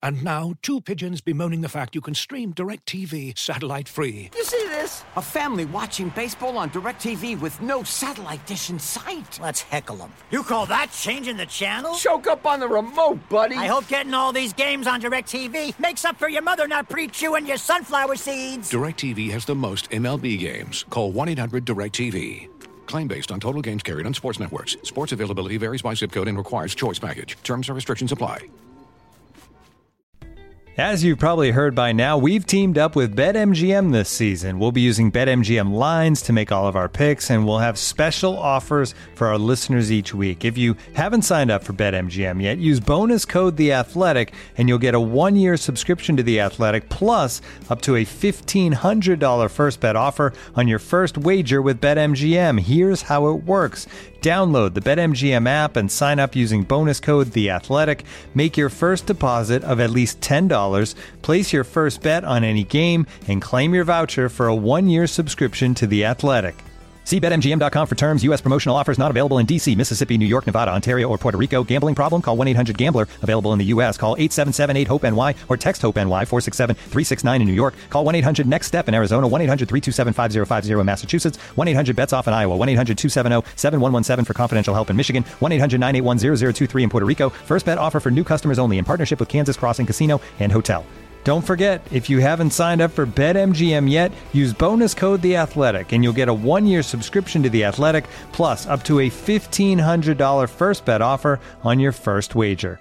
And now, two pigeons bemoaning the fact you can stream DirecTV satellite-free. You see this? A family watching baseball on DirecTV with no satellite dish in sight. Let's heckle them. You call that changing the channel? Choke up on the remote, buddy. I hope getting all these games on DirecTV makes up for your mother not pre-chewing your sunflower seeds. DirecTV has the most MLB games. Call 1-800-DirecTV. Claim based on total games carried on sports networks. Sports availability varies by zip code and requires choice package. Terms and restrictions apply. As you've probably heard by now, we've teamed up with BetMGM this season. We'll be using BetMGM lines to make all of our picks, and we'll have special offers for our listeners each week. If you haven't signed up for BetMGM yet, use bonus code The Athletic, and you'll get a 1-year subscription to The Athletic, plus up to a $1,500 first bet offer on your first wager with BetMGM. Here's how it works. Download the BetMGM app and sign up using bonus code The Athletic. Make your first deposit of at least $10. Place your first bet on any game and claim your voucher for a 1-year subscription to The Athletic. See BetMGM.com for terms. U.S. promotional offers not available in D.C., Mississippi, New York, Nevada, Ontario, or Puerto Rico. Gambling problem? Call 1-800-GAMBLER. Available in the U.S. Call 877-8-HOPE-NY or text HOPE-NY 467-369 in New York. Call 1-800-NEXT-STEP in Arizona. 1-800-327-5050 in Massachusetts. 1-800-BETS-OFF in Iowa. 1-800-270-7117 for confidential help in Michigan. 1-800-981-0023 in Puerto Rico. First bet offer for new customers only in partnership with Kansas Crossing Casino and Hotel. Don't forget, if you haven't signed up for BetMGM yet, use bonus code The Athletic, and you'll get a 1-year subscription to The Athletic, plus up to a $1,500 first bet offer on your first wager.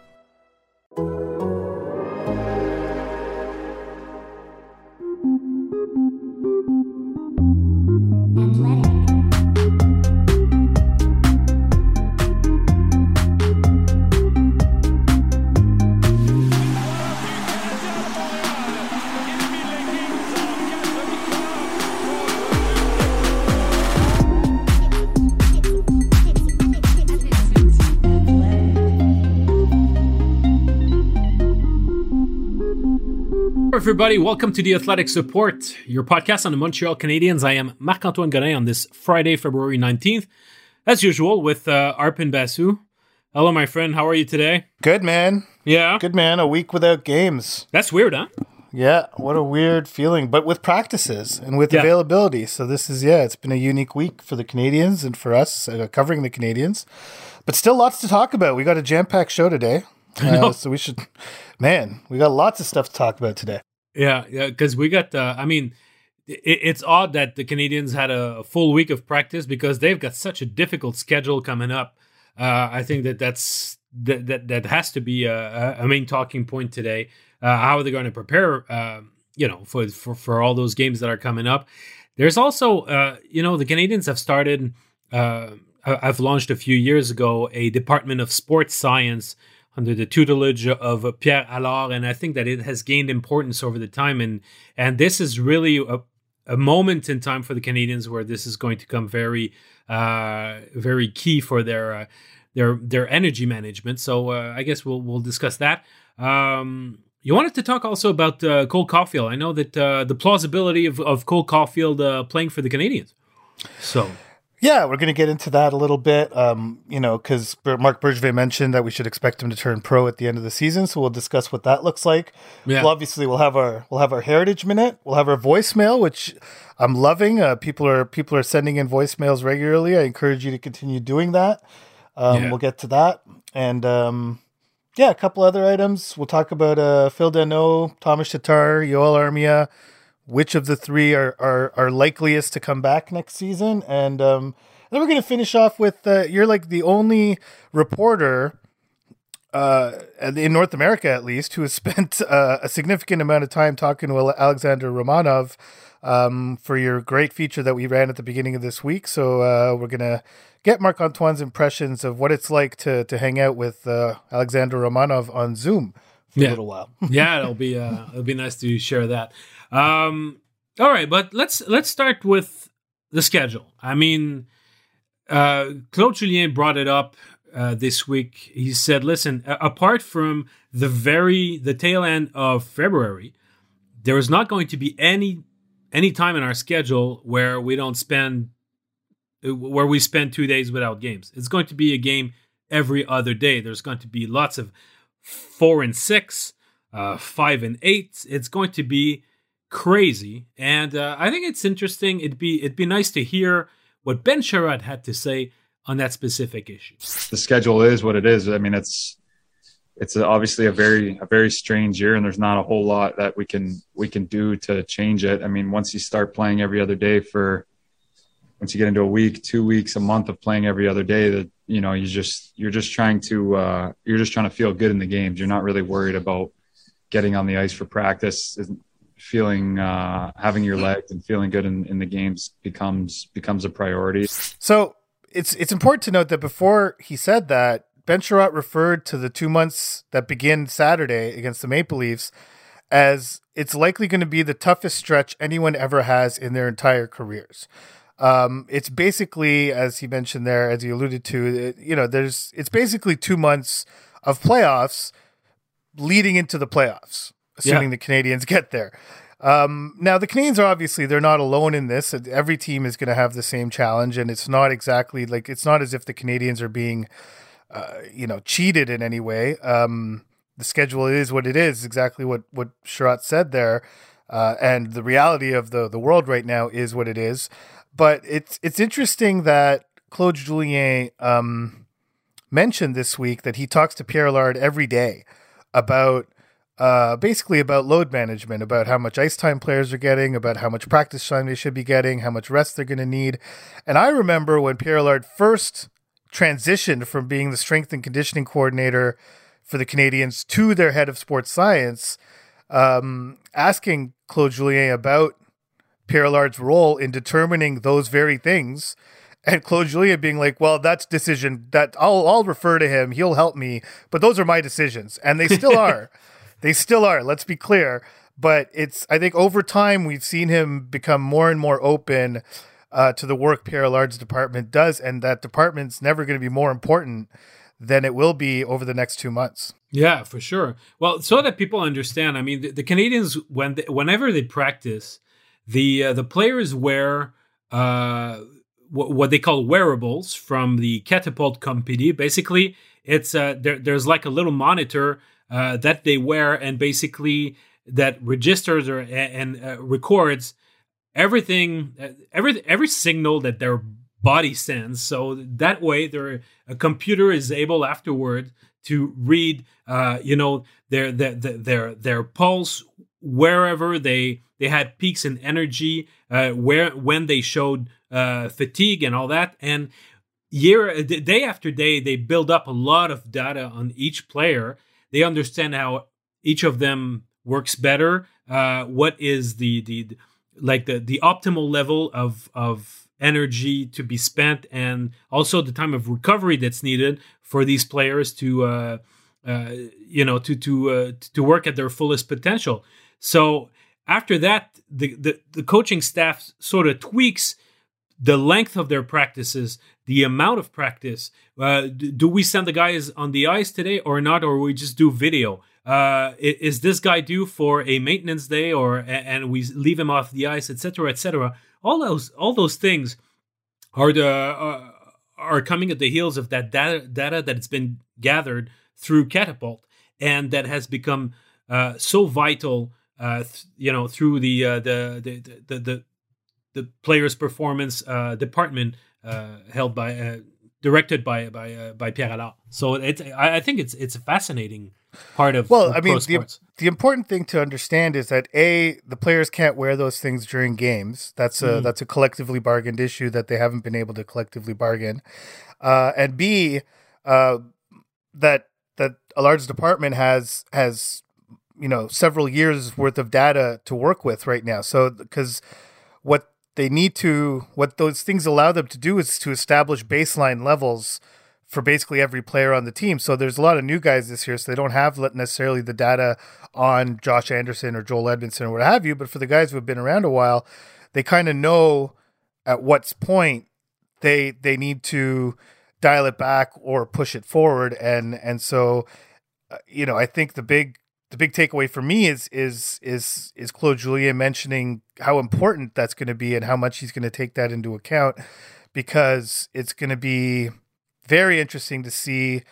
Everybody, welcome to The Athletic Support, your podcast on the Montreal Canadiens. I am Marc-Antoine Godin on this Friday, February 19th, as usual, with Arpin Basu. Hello, my friend. How are you today? Good, man. Yeah? Good, man. A week without games. That's weird, huh? Yeah, what a weird feeling, but with practices and with availability. So this is, it's been a unique week for the Canadiens and for us covering the Canadiens. But still lots to talk about. We got a jam-packed show today. So we should, we got lots of stuff to talk about today. Yeah, because we got, it's odd that the Canadiens had a full week of practice because they've got such a difficult schedule coming up. I think that has to be a main talking point today. How are they going to prepare, for all those games that are coming up? There's also, the Canadiens have started, I've launched a few years ago, a Department of Sports Science under the tutelage of Pierre Allard, and I think that it has gained importance over the time. And this is really a moment in time for the Canadiens where this is going to come very, very key for their energy management. So I guess we'll discuss that. You wanted to talk also about Cole Caulfield. I know that the plausibility of Cole Caulfield playing for the Canadiens. So. Yeah, we're going to get into that a little bit, because Marc Bergevin mentioned that we should expect him to turn pro at the end of the season. So we'll discuss what that looks like. Yeah. Well, obviously, we'll have our Heritage Minute. We'll have our voicemail, which I'm loving. People are sending in voicemails regularly. I encourage you to continue doing that. We'll get to that, and a couple other items. We'll talk about Phil Danault, Thomas Tatar, Yoel Armia. Which of the three are likeliest to come back next season? And then we're going to finish off with, you're like the only reporter in North America, at least, who has spent a significant amount of time talking to Alexander Romanov for your great feature that we ran at the beginning of this week. So we're going to get Marc-Antoine's impressions of what it's like to hang out with Alexander Romanov on Zoom for a little while. Yeah, it'll be nice to share that. All right, but let's start with the schedule. I mean, Claude Julien brought it up this week. He said, listen, apart from the tail end of February, there is not going to be any time in our schedule where we spend 2 days without games. It's going to be a game every other day. There's going to be lots of 4 and 6. 5-8. It's going to be crazy, and I think it's interesting. It'd be nice to hear what Ben Chiarot had to say on that specific issue. The schedule is what it is. I mean, it's obviously a very strange year, and there's not a whole lot that we can do to change it. I mean, once you start playing every other day once you get into a week, 2 weeks, a month of playing every other day, that you're just trying to feel good in the games. You're not really worried about getting on the ice for practice. Feeling having your legs and feeling good in the games becomes a priority. So it's important to note that before he said that, Ben Chiarot referred to the 2 months that begin Saturday against the Maple Leafs as it's likely going to be the toughest stretch anyone ever has in their entire careers. It's basically, as he mentioned there, as he alluded to, it's basically 2 months of playoffs leading into the playoffs, assuming the Canadiens get there. Now the Canadiens are obviously, they're not alone in this. Every team is going to have the same challenge, and it's not exactly like, it's not as if the Canadiens are being, cheated in any way. The schedule is what it is, exactly what Chiarot said there. And the reality of the world right now is what it is. But it's interesting that Claude Julien mentioned this week that he talks to Pierre Allard every day about basically about load management, about how much ice time players are getting, about how much practice time they should be getting, how much rest they're going to need. And I remember when Pierre Allard first transitioned from being the strength and conditioning coordinator for the Canadiens to their head of sports science, asking Claude Julien about Pierre Allard's role in determining those very things, and Claude Julien being like, well, that's decision that I'll refer to him. He'll help me, but those are my decisions. And they still are. They still are. Let's be clear. But I think over time, we've seen him become more and more open to the work Pierre Allard's department does. And that department's never going to be more important than it will be over the next 2 months. Yeah, for sure. Well, so that people understand, I mean, the Canadiens, whenever they practice, the players wear what they call wearables from the Catapult company. Basically, it's there's like a little monitor that they wear, and basically that registers and records everything, every signal that their body sends. So that way, a computer is able afterward to read, their pulse wherever they had peaks in energy, when they showed fatigue and all that. And day after day, they build up a lot of data on each player. They understand how each of them works better. What is the optimal level of energy to be spent, and also the time of recovery that's needed for these players to work at their fullest potential. So after that, the coaching staff sort of tweaks the length of their practices, the amount of practice. Do we send the guys on the ice today or not, or we just do video? Is this guy due for a maintenance day, and we leave him off the ice, etc., etc.? All those things are coming at the heels of that data that's been gathered through Catapult, and that has become so vital, through the players' performance department directed by Pierre Allard. So I think it's a fascinating part of pro sports. The important thing to understand is that the players can't wear those things during games. That's a collectively bargained issue that they haven't been able to collectively bargain, and B, that Allard's department has several years worth of data to work with right now. So because what those things allow them to do is to establish baseline levels for basically every player on the team. So there's a lot of new guys this year, so they don't have necessarily the data on Josh Anderson or Joel Edmondson or what have you. But for the guys who have been around a while, they kind of know at what point they need to dial it back or push it forward. And so, I think the big takeaway for me is Claude Julien mentioning how important that's going to be and how much he's going to take that into account, because it's going to be very interesting to see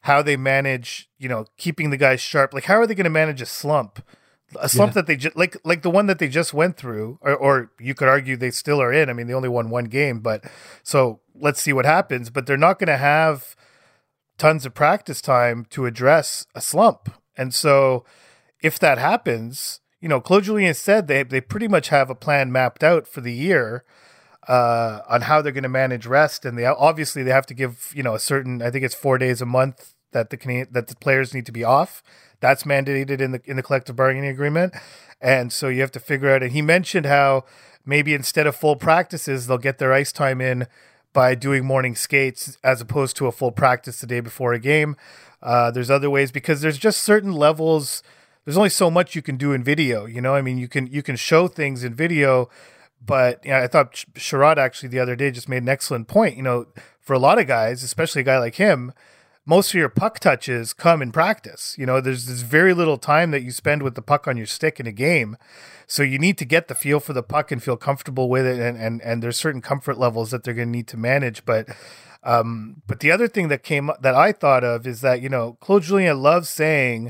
how they manage, keeping the guys sharp. Like, how are they going to manage a slump? A slump that they just like the one that they just went through, or you could argue they still are in. I mean, they only won one game, but so let's see what happens. But they're not going to have tons of practice time to address a slump. And so if that happens, Claude Julien said they pretty much have a plan mapped out for the year on how they're going to manage rest. And they have to give, a certain, I think it's 4 days a month that the players need to be off. That's mandated in the collective bargaining agreement. And so you have to figure out, and he mentioned how maybe instead of full practices, they'll get their ice time in by doing morning skates as opposed to a full practice the day before a game. There's other ways, because there's just certain levels. There's only so much you can do in video. I mean, you can show things in video, but I thought Sherrod actually the other day just made an excellent point. For a lot of guys, especially a guy like him, most of your puck touches come in practice. There's very little time that you spend with the puck on your stick in a game. So you need to get the feel for the puck and feel comfortable with it. And there's certain comfort levels that they're going to need to manage. But the other thing that I thought of is that, Claude Julien loves saying,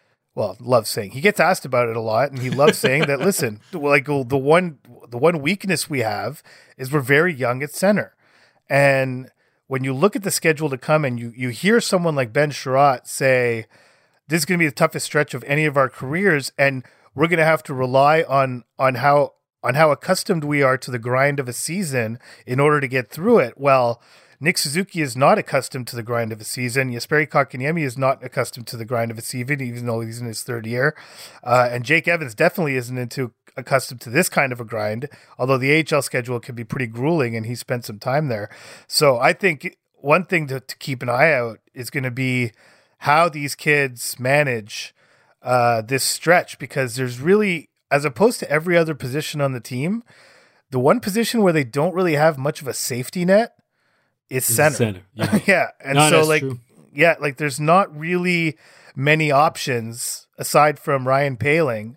he gets asked about it a lot, and he loves saying that, listen, like the one weakness we have is we're very young at center. And when you look at the schedule to come and you hear someone like Ben Chiarot say, this is going to be the toughest stretch of any of our careers, and we're going to have to rely on how accustomed we are to the grind of a season in order to get through it. Well, Nick Suzuki is not accustomed to the grind of a season. Jesperi Kotkaniemi is not accustomed to the grind of a season, even though he's in his third year. And Jake Evans definitely isn't accustomed to this kind of a grind, although the AHL schedule can be pretty grueling, and he spent some time there. So I think one thing to keep an eye out is going to be how these kids manage this stretch, because there's really, as opposed to every other position on the team, the one position where they don't really have much of a safety net is center. Yeah. Yeah. And so true. There's not really many options aside from Ryan Poehling.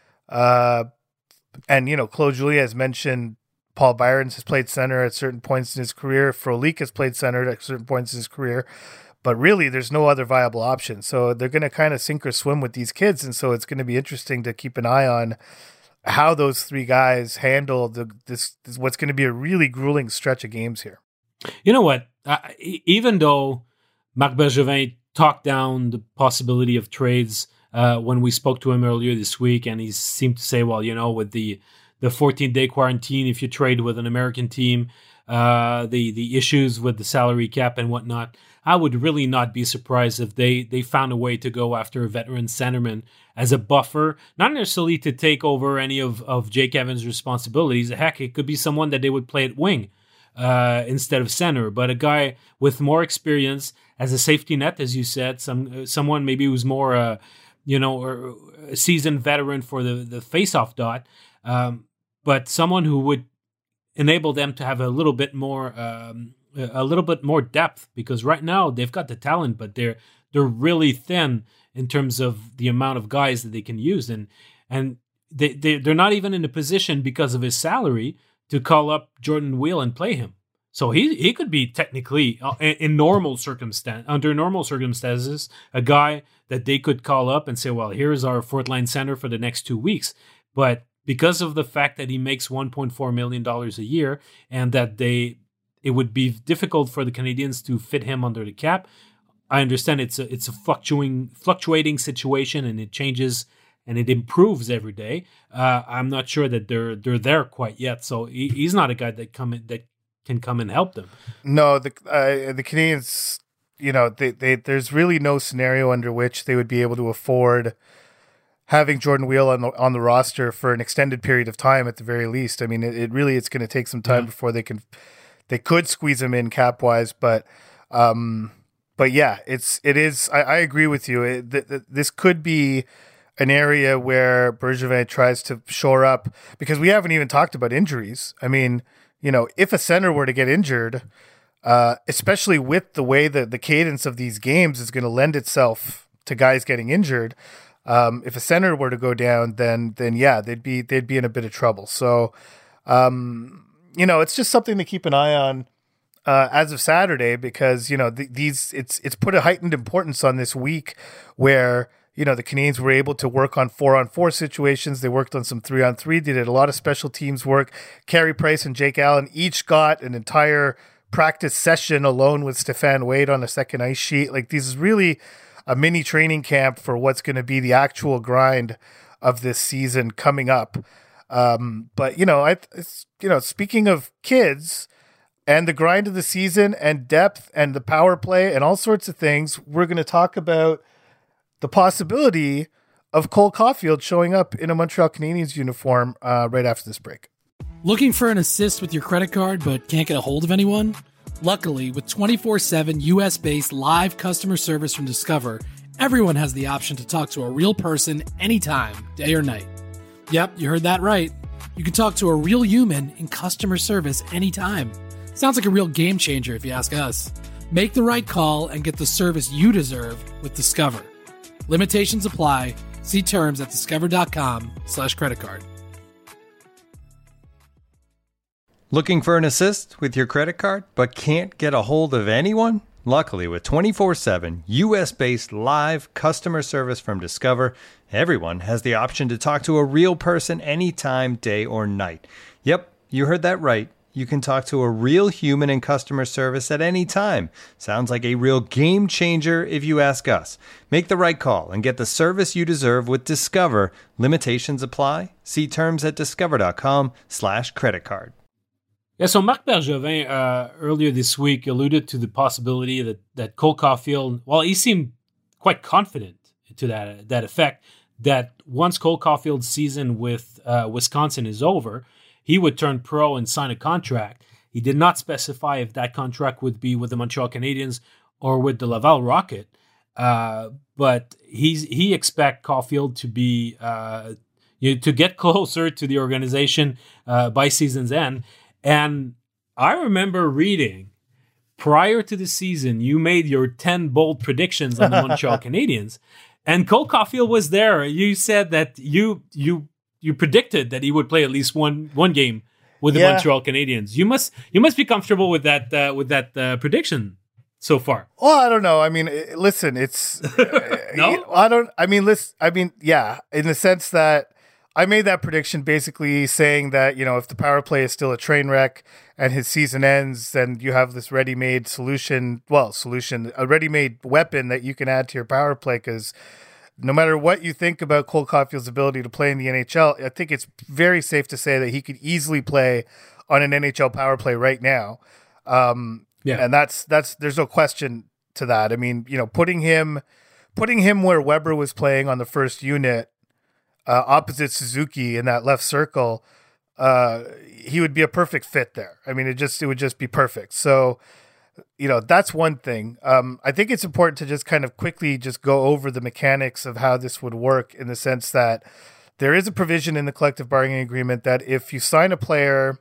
And, Claude Julien has mentioned Paul Byron has played center at certain points in his career. Frolik has played center at certain points in his career. But really, there's no other viable option. So they're going to kind of sink or swim with these kids. And so it's going to be interesting to keep an eye on how those three guys handle this what's going to be a really grueling stretch of games here. You know what? Even though Marc Bergevin talked down the possibility of trades when we spoke to him earlier this week, and he seemed to say, well, with the 14-day quarantine, if you trade with an American team, the issues with the salary cap and whatnot, I would really not be surprised if they found a way to go after a veteran centerman as a buffer, not necessarily to take over any of Jake Evans' responsibilities. Heck, it could be someone that they would play at wing instead of center, but a guy with more experience as a safety net, as you said, someone maybe who's more a seasoned veteran for the face-off dot, but someone who would enable them to have a little bit more depth, because right now they've got the talent, but they're really thin in terms of the amount of guys that they can use, and they're not even in a position because of his salary to call up Jordan Weal and play him. So he could be technically under normal circumstances a guy that they could call up and say, well, here's our fourth line center for the next 2 weeks. But because of the fact that he makes $1.4 million a year, and that it would be difficult for the Canadiens to fit him under the cap, I understand it's a fluctuating situation, and it changes and it improves every day. I'm not sure that they're there quite yet. So he's not a guy that can come and help them. No, the Canadiens, there's really no scenario under which they would be able to afford having Jordan Weal on the roster for an extended period of time at the very least. I mean, it's going to take some time before they could squeeze him in cap wise, but yeah, it is. I agree with you. This could be an area where Bergevin tries to shore up, because we haven't even talked about injuries. I mean, if a center were to get injured, especially with the way that the cadence of these games is going to lend itself to guys getting injured, if a center were to go down, then yeah, they'd be in a bit of trouble. So, it's just something to keep an eye on. as of Saturday, because it's put a heightened importance on this week where the Canadiens were able to work on 4-on-4 situations. They worked on some 3-on-3. They did a lot of special teams work. Carey Price and Jake Allen each got an entire practice session alone with Stéphane Wade on the second ice sheet. Like, this is really a mini training camp for what's going to be the actual grind of this season coming up. But speaking of kids and the grind of the season and depth and the power play and all sorts of things, we're going to talk about the possibility of Cole Caulfield showing up in a Montreal Canadiens uniform right after this break. Looking for an assist with your credit card but can't get a hold of anyone? Luckily, with 24/7 US-based live customer service from Discover, everyone has the option to talk to a real person anytime, day or night. Yep, you heard that right. You can talk to a real human in customer service anytime. Sounds like a real game changer if you ask us. Make the right call and get the service you deserve with Discover. Limitations apply. See terms at discover.com/creditcard. Looking for an assist with your credit card but can't get a hold of anyone? Luckily, with 24/7 US-based live customer service from Discover, everyone has the option to talk to a real person anytime, day or night. Yep, you heard that right. You can talk to a real human in customer service at any time. Sounds like a real game changer if you ask us. Make the right call and get the service you deserve with Discover. Limitations apply. See terms at discover.com/creditcard. Yeah, so Marc Bergevin earlier this week alluded to the possibility that Cole Caulfield, well, he seemed quite confident to that effect, that once Cole Caulfield's season with Wisconsin is over, he would turn pro and sign a contract. He did not specify if that contract would be with the Montreal Canadiens or with the Laval Rocket, but he expect Caulfield to be to get closer to the organization by season's end. And I remember reading prior to the season, you made your 10 bold predictions on the Montreal Canadiens, and Cole Caulfield was there. You said that you predicted that he would play at least one game with the Montreal Canadiens. You must be comfortable with that prediction so far. Well, I don't know. I mean, listen, it's no. Yeah, in the sense that I made that prediction basically saying that, if the power play is still a train wreck and his season ends, then you have this ready-made a ready-made weapon that you can add to your power play, because no matter what you think about Cole Caulfield's ability to play in the NHL, I think it's very safe to say that he could easily play on an NHL power play right now. And that's there's no question to that. I mean, putting him where Weber was playing on the first unit, opposite Suzuki in that left circle, he would be a perfect fit there. I mean, it would just be perfect. So, that's one thing. I think it's important to just kind of quickly just go over the mechanics of how this would work, in the sense that there is a provision in the collective bargaining agreement that if you sign a player,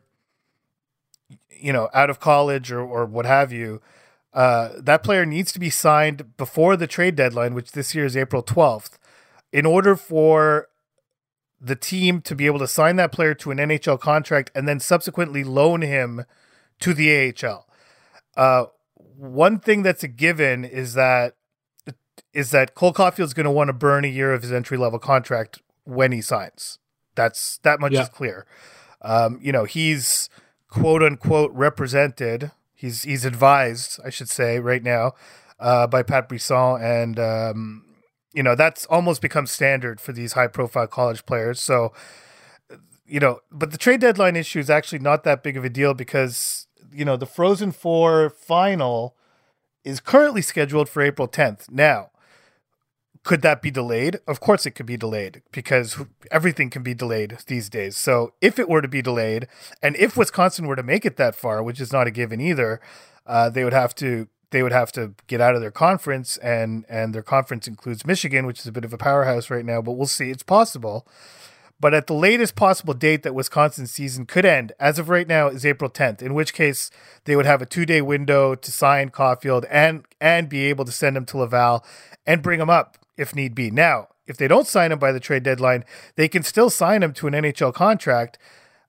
out of college or what have you, that player needs to be signed before the trade deadline, which this year is April 12th, in order for the team to be able to sign that player to an NHL contract and then subsequently loan him to the AHL. One thing that's a given is that Cole Caulfield's going to want to burn a year of his entry-level contract when he signs. That much is clear. He's quote unquote represented. He's advised, I should say, right now, by Pat Brisson, and that's almost become standard for these high-profile college players. So, but the trade deadline issue is actually not that big of a deal, because the Frozen Four final is currently scheduled for April 10th. Now, could that be delayed? Of course it could be delayed, because everything can be delayed these days. So if it were to be delayed, and if Wisconsin were to make it that far, which is not a given either, they would have to get out of their conference, and their conference includes Michigan, which is a bit of a powerhouse right now, but we'll see. It's possible. But at the latest possible date that Wisconsin's season could end, as of right now, is April 10th, in which case they would have a 2-day window to sign Caulfield and be able to send him to Laval and bring him up if need be. Now, if they don't sign him by the trade deadline, they can still sign him to an NHL contract,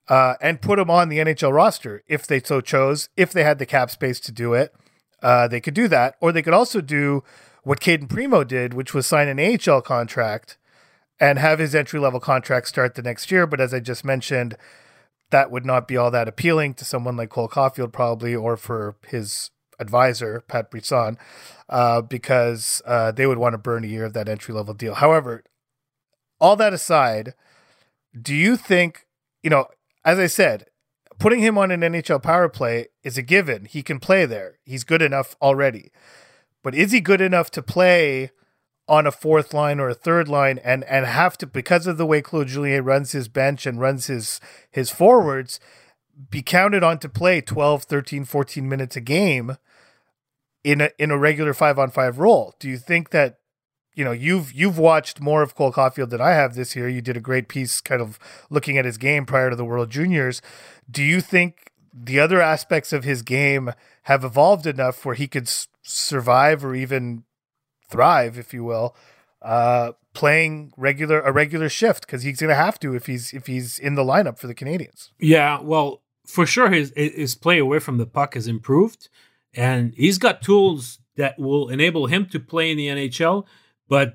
and put him on the NHL roster if they so chose, if they had the cap space to do it. They could do that, or they could also do what Caden Primo did, which was sign an AHL contract and have his entry-level contract start the next year. But as I just mentioned, that would not be all that appealing to someone like Cole Caulfield probably, or for his advisor, Pat Brisson, because they would want to burn a year of that entry-level deal. However, all that aside, do you think, as I said, putting him on an NHL power play is a given. He can play there. He's good enough already. But is he good enough to play on a fourth line or a third line and have to, because of the way Claude Julien runs his bench and runs his forwards, be counted on to play 12, 13, 14 minutes a game in a regular 5-on-5 role? Do you think that, you've watched more of Cole Caulfield than I have this year. You did a great piece kind of looking at his game prior to the World Juniors. Do you think the other aspects of his game have evolved enough where he could survive or even thrive, if you will, playing a regular shift? Because he's going to have to if he's in the lineup for the Canadiens. Yeah, well, for sure his play away from the puck has improved, and he's got tools that will enable him to play in the NHL. But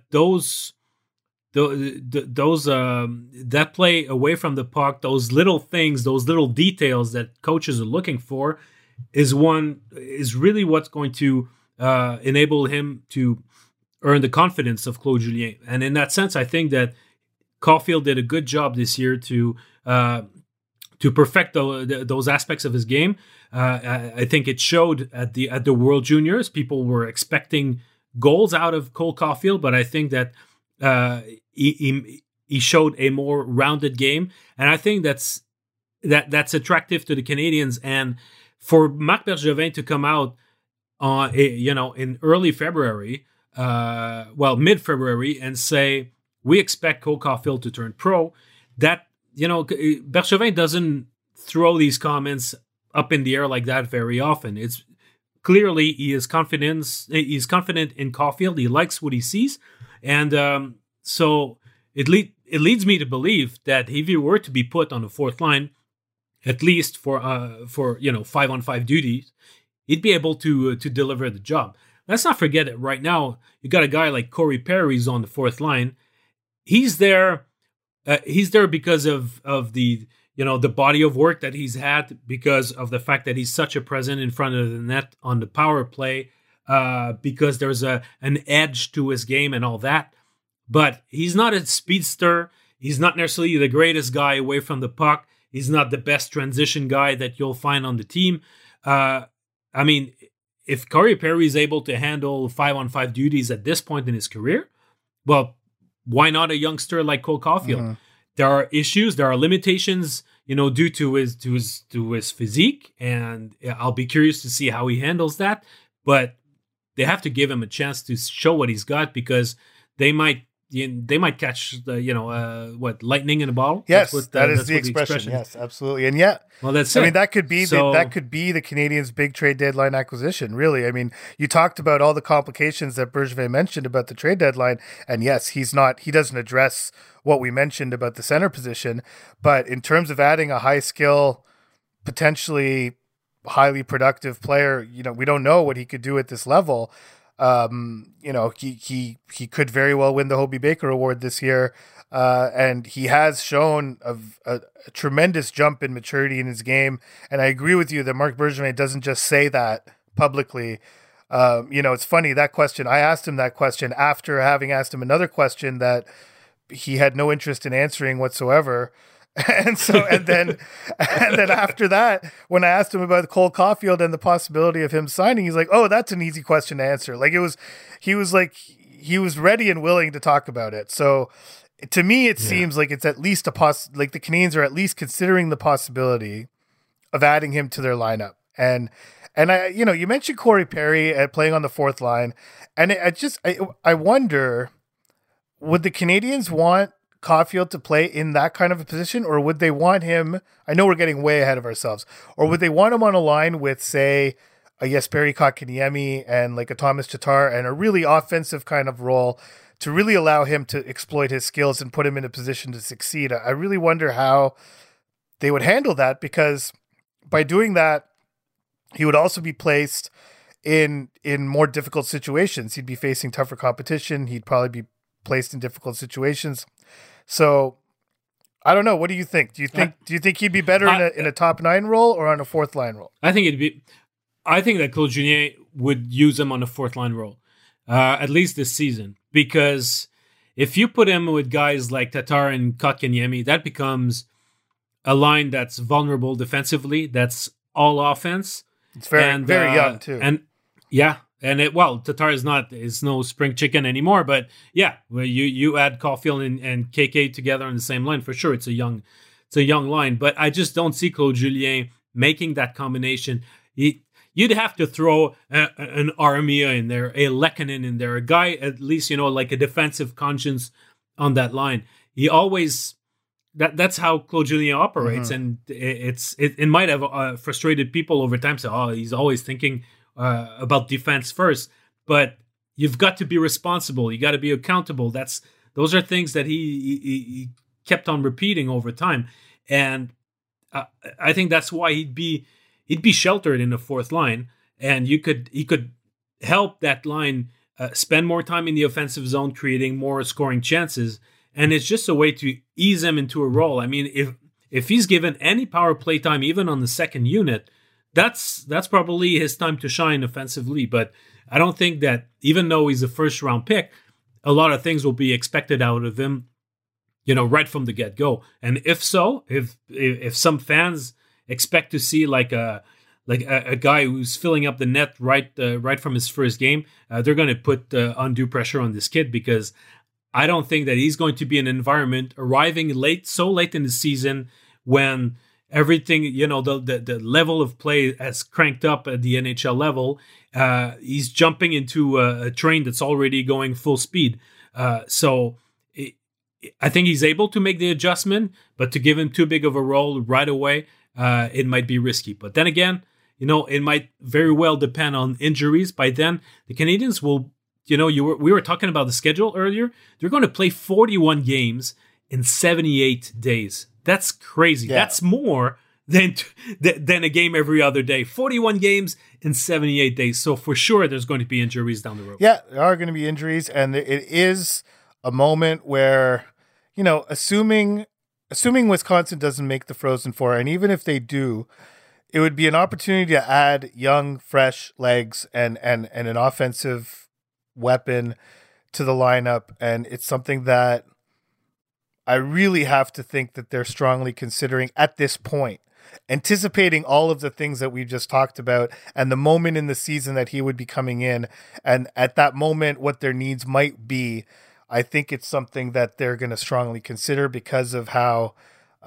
that play away from the puck, those little things, those little details that coaches are looking for, is really what's going to enable him to earn the confidence of Claude Julien. And in that sense, I think that Caulfield did a good job this year to perfect those aspects of his game. I think it showed at the World Juniors. People were expecting goals out of Cole Caulfield, but I think that he showed a more rounded game, and I think that's attractive to the Canadiens. And for Marc Bergevin to come out in early February, mid-February, and say we expect Cole Caulfield to turn pro, that Bergevin doesn't throw these comments up in the air like that very often. It's clearly he is confident. He's confident in Caulfield. He likes what he sees, and so it leads me to believe that if he were to be put on the fourth line, at least for 5-on-5 duties, he'd be able to deliver the job. Let's not forget that right now you got a guy like Corey Perry's on the fourth line. He's there. He's there because of the the body of work that he's had, because of the fact that he's such a presence in front of the net on the power play, because there's an edge to his game and all that. But he's not a speedster. He's not necessarily the greatest guy away from the puck. He's not the best transition guy that you'll find on the team. If Corey Perry is able to handle 5-on-5 duties at this point in his career, well, why not a youngster like Cole Caulfield? Mm-hmm. There are issues, there are limitations, due to his physique, and I'll be curious to see how he handles that. But they have to give him a chance to show what he's got, because they might catch lightning in a bottle. Yes, that is the expression. Yes, absolutely. And yeah, well, that's it. I mean, that could be the Canadiens' big trade deadline acquisition. Really, I mean, you talked about all the complications that Bergevin mentioned about the trade deadline, and yes, he doesn't address what we mentioned about the center position, but in terms of adding a high skill, potentially highly productive player, we don't know what he could do at this level. He could very well win the Hobey Baker Award this year, and he has shown a tremendous jump in maturity in his game. And I agree with you that Marc Bergevin doesn't just say that publicly. It's funny, that question, I asked him that question after having asked him another question that he had no interest in answering whatsoever. And then after that, when I asked him about Cole Caulfield and the possibility of him signing, he's like, "Oh, that's an easy question to answer." Like he was ready and willing to talk about it. So to me, it seems like it's at least like the Canadiens are at least considering the possibility of adding him to their lineup. And you mentioned Corey Perry playing on the fourth line, and I wonder, would the Canadiens want Caulfield to play in that kind of a position, or would they want him? I know we're getting way ahead of ourselves. Or would they want him on a line with, say, a Jesperi Kotkaniemi and like a Thomas Tatar, and a really offensive kind of role to really allow him to exploit his skills and put him in a position to succeed? I really wonder how they would handle that, because by doing that, he would also be placed in more difficult situations. He'd be facing tougher competition. He'd probably be placed in difficult situations. So I don't know. What do you think? Do you think he'd be better in a top 9 role or on a fourth line role? I think that Claude Julien would use him on a fourth line role, at least this season, because if you put him with guys like Tatar and Kotkaniemi, that becomes a line that's vulnerable defensively. That's all offense. It's very young too. And yeah, and Tatar is no spring chicken anymore. But yeah, you add Caulfield and KK together on the same line, for sure. It's a young line. But I just don't see Claude Julien making that combination. You'd have to throw an Armia in there, a Lehkonen in there, a guy at least, like a defensive conscience on that line. He always, that's how Claude Julien operates. And it might have frustrated people over time. So, he's always thinking about defense first, but you've got to be responsible. You got to be accountable. Those are things that he kept on repeating over time. And I think that's why he'd be sheltered in the fourth line, and he could help that line spend more time in the offensive zone, creating more scoring chances. And it's just a way to ease him into a role. I mean, if he's given any power play time, even on the second unit, that's probably his time to shine offensively. But I don't think that, even though he's a first round pick, a lot of things will be expected out of him, right from the get go. And if some fans expect to see like a guy who's filling up the net right from his first game, they're going to put undue pressure on this kid, because I don't think that he's going to be in an environment arriving so late in the season when everything, the level of play has cranked up at the NHL level. He's jumping into a train that's already going full speed. So I think he's able to make the adjustment, but to give him too big of a role right away, it might be risky. But then again, it might very well depend on injuries. By then, the Canadiens will, we were talking about the schedule earlier. They're going to play 41 games in 78 days. That's crazy. Yeah. That's more than a game every other day. 41 games in 78 days. So for sure, there's going to be injuries down the road. Yeah, there are going to be injuries. And it is a moment where, assuming Wisconsin doesn't make the Frozen Four, and even if they do, it would be an opportunity to add young, fresh legs and an offensive weapon to the lineup. And it's something that I really have to think that they're strongly considering at this point, anticipating all of the things that we've just talked about and the moment in the season that he would be coming in. And at that moment, what their needs might be. I think it's something that they're going to strongly consider because of how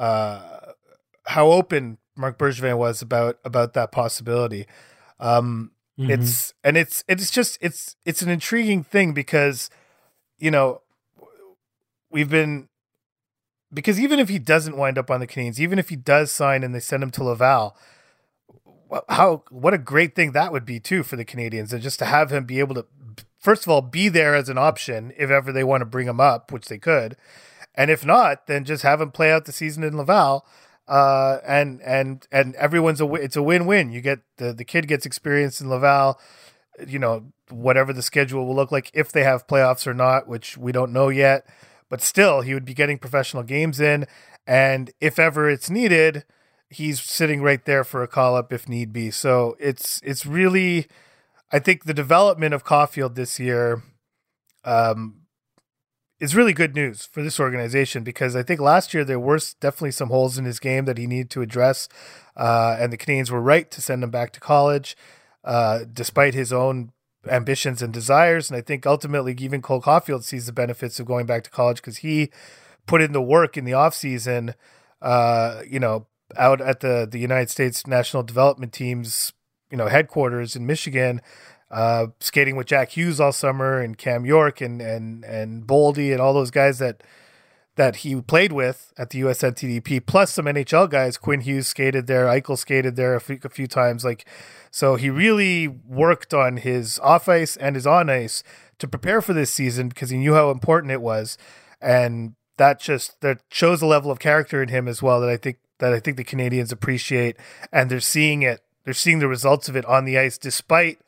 open Marc Bergevin was about that possibility. It's an intriguing thing because, because even if he doesn't wind up on the Canadiens, even if he does sign and they send him to Laval, what a great thing that would be too for the Canadiens, and just to have him be able to, first of all, be there as an option if ever they want to bring him up, which they could. And if not, then just have him play out the season in Laval. And everyone's it's a win-win. You get the kid gets experience in Laval, whatever the schedule will look like, if they have playoffs or not, which we don't know yet, but still he would be getting professional games in. And if ever it's needed, he's sitting right there for a call up if need be. So it's really, I think the development of Caulfield this year is really good news for this organization, because I think last year there were definitely some holes in his game that he needed to address. And the Canadiens were right to send him back to college, despite his own ambitions and desires. And I think ultimately even Cole Caulfield sees the benefits of going back to college, because he put in the work in the off season, out at the United States National Development Team's, headquarters in Michigan, skating with Jack Hughes all summer, and Cam York and Boldy and all those guys that he played with at the USNTDP, plus some NHL guys. Quinn Hughes skated there, Eichel skated there a few times. So he really worked on his off ice and his on ice to prepare for this season, because he knew how important it was. And that shows a level of character in him as well that I think that I think the Canadians appreciate, and they're seeing it. They're seeing the results of it on the ice, despite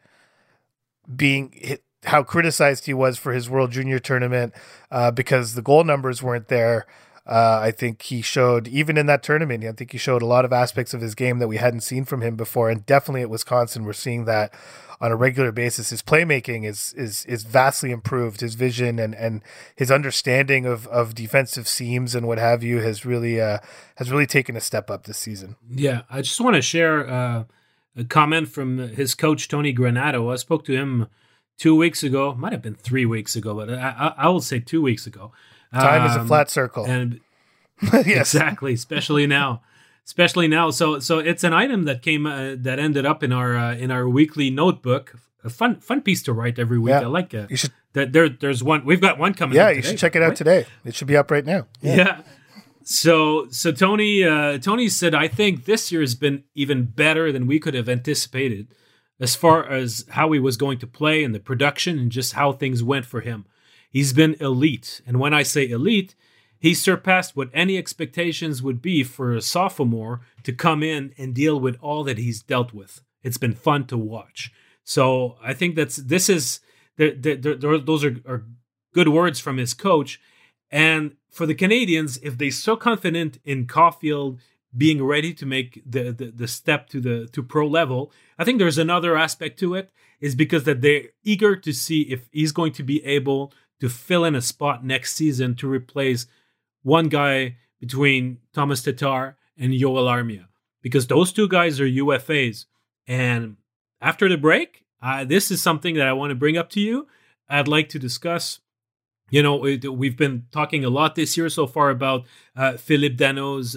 being how criticized he was for his World Junior tournament because the goal numbers weren't there. I think he showed, even in that tournament, I think he showed a lot of aspects of his game that we hadn't seen from him before. And definitely at Wisconsin, we're seeing that on a regular basis. His playmaking is vastly improved. His vision and his understanding of defensive seams and what have you has really taken a step up this season. Yeah, I just want to share a comment from his coach, Tony Granato. I spoke to him 2 weeks ago. Might have been 3 weeks ago, but I will say 2 weeks ago. Time is a flat circle. And yes. Exactly, especially now. So it's an item that came that ended up in our weekly notebook. A fun piece to write every week. Yeah. I like it. You should. There's one. We've got one coming. Yeah, up you today, should check it out today. It should be up right now. Yeah. So Tony said, I think this year has been even better than we could have anticipated, as far as how he was going to play and the production and just how things went for him. He's been elite. And when I say elite, he surpassed what any expectations would be for a sophomore to come in and deal with all that he's dealt with. It's been fun to watch. So I think those are good words from his coach. And for the Canadians, if they're so confident in Caulfield being ready to make the step to pro level, I think there's another aspect to it, is because that they're eager to see if he's going to be able to fill in a spot next season to replace one guy between Thomas Tatar and Yoel Armia, because those two guys are UFAs. And after the break, this is something that I want to bring up to you. I'd like to discuss. You know, we've been talking a lot this year so far about Philippe Danault's,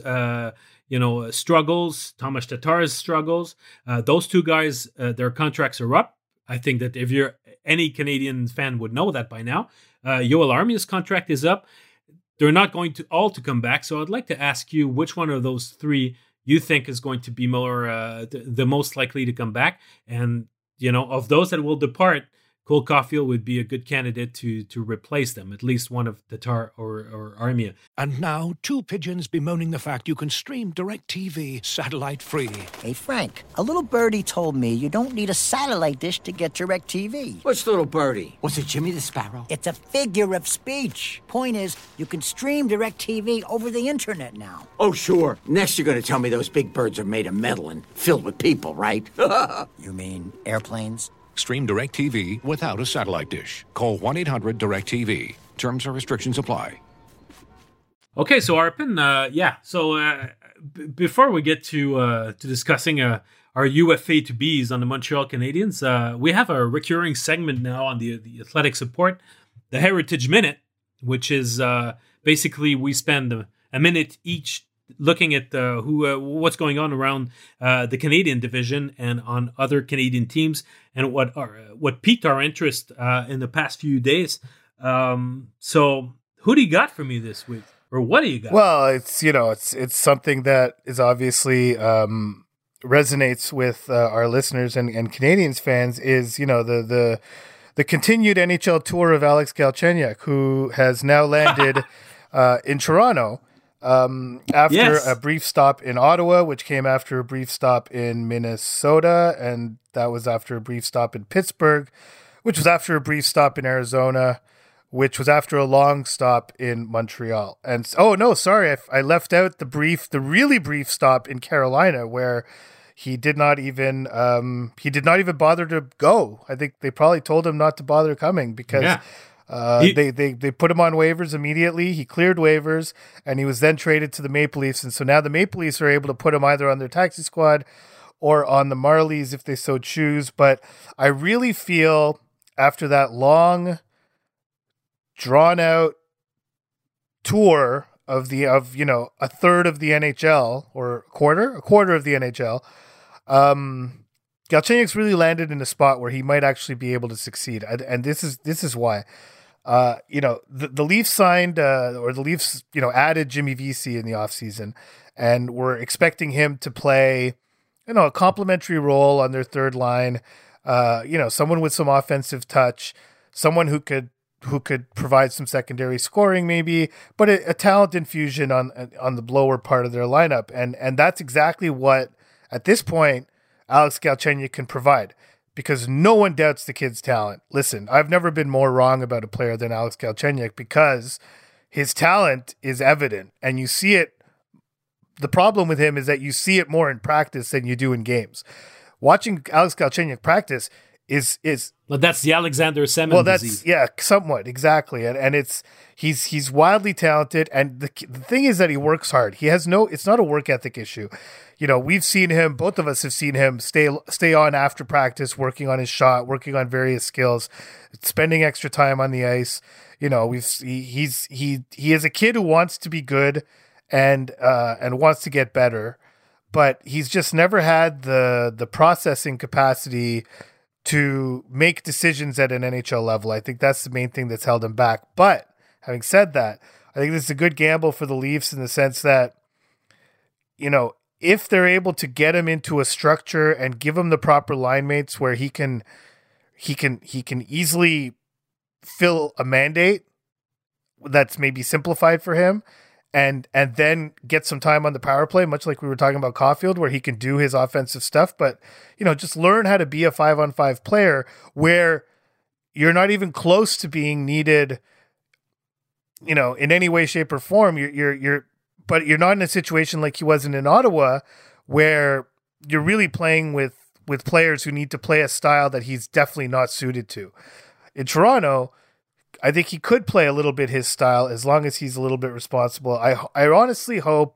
struggles, Thomas Tatar's struggles. Those two guys, their contracts are up. I think that if you're any Canadian fan would know that by now. Yoel Armia's contract is up. They're not going to all to come back. So I'd like to ask you which one of those three you think is going to be more the most likely to come back. And, of those that will depart, Cole Caulfield would be a good candidate to replace them, at least one of Tatar or Armia. And now, two pigeons bemoaning the fact you can stream DirecTV satellite-free. Hey, Frank, a little birdie told me you don't need a satellite dish to get DirecTV. Which little birdie? Was it Jimmy the Sparrow? It's a figure of speech. Point is, you can stream DirecTV over the internet now. Oh, sure. Next you're going to tell me those big birds are made of metal and filled with people, right? You mean airplanes? Stream DirecTV without a satellite dish. Call 1-800-DirecTV. Terms and restrictions apply. Okay, so Arpin, before we get to discussing our UFA to Bs on the Montreal Canadiens, we have a recurring segment now on the Athletic Support, the Heritage Minute, which is basically we spend a minute each looking at what's going on around the Canadian division and on other Canadian teams, and what piqued our interest in the past few days. So, who do you got for me this week, or what do you got? Well, it's something that is obviously resonates with our listeners and Canadiens fans. Is the continued NHL tour of Alex Galchenyuk, who has now landed in Toronto. After a brief stop in Ottawa, which came after a brief stop in Minnesota, and that was after a brief stop in Pittsburgh, which was after a brief stop in Arizona, which was after a long stop in Montreal. And I left out the really brief stop in Carolina, where he did not even bother to go. I think they probably told him not to bother coming because. Yeah. They put him on waivers immediately. He cleared waivers, and he was then traded to the Maple Leafs. And so now the Maple Leafs are able to put him either on their taxi squad or on the Marlies if they so choose. But I really feel after that long, drawn-out tour of a third of the NHL or a quarter of the NHL, Galchenyuk's really landed in a spot where he might actually be able to succeed, and this is why. The Leafs signed the Leafs added Jimmy Vesey in the offseason, and we're expecting him to play a complementary role on their third line. Someone with some offensive touch, someone who could provide some secondary scoring maybe, but a talent infusion on the lower part of their lineup. And that's exactly what, at this point, Alex Galchenyuk can provide, because no one doubts the kid's talent. Listen, I've never been more wrong about a player than Alex Galchenyuk, because his talent is evident and you see it. The problem with him is that you see it more in practice than you do in games. Watching Alex Galchenyuk practice is well, that's the Alexander Semin disease. Yeah, somewhat, exactly. And he's wildly talented, and the thing is that he works hard. It's not a work ethic issue. You know, we've seen him, both of us have seen him stay on after practice, working on his shot, working on various skills, spending extra time on the ice. You know, he is a kid who wants to be good and wants to get better, but he's just never had the processing capacity to make decisions at an NHL level. I think that's the main thing that's held him back. But having said that, I think this is a good gamble for the Leafs in the sense that, you know, if they're able to get him into a structure and give him the proper line mates where he can easily fill a mandate that's maybe simplified for him, and then get some time on the power play, much like we were talking about Caulfield, where he can do his offensive stuff, but, you know, just learn how to be a 5-on-5 player where you're not even close to being needed, you know, in any way, shape, or form. But you're not in a situation like he wasn't in Ottawa, where you're really playing with players who need to play a style that he's definitely not suited to. In Toronto, I think he could play a little bit his style as long as he's a little bit responsible. I honestly hope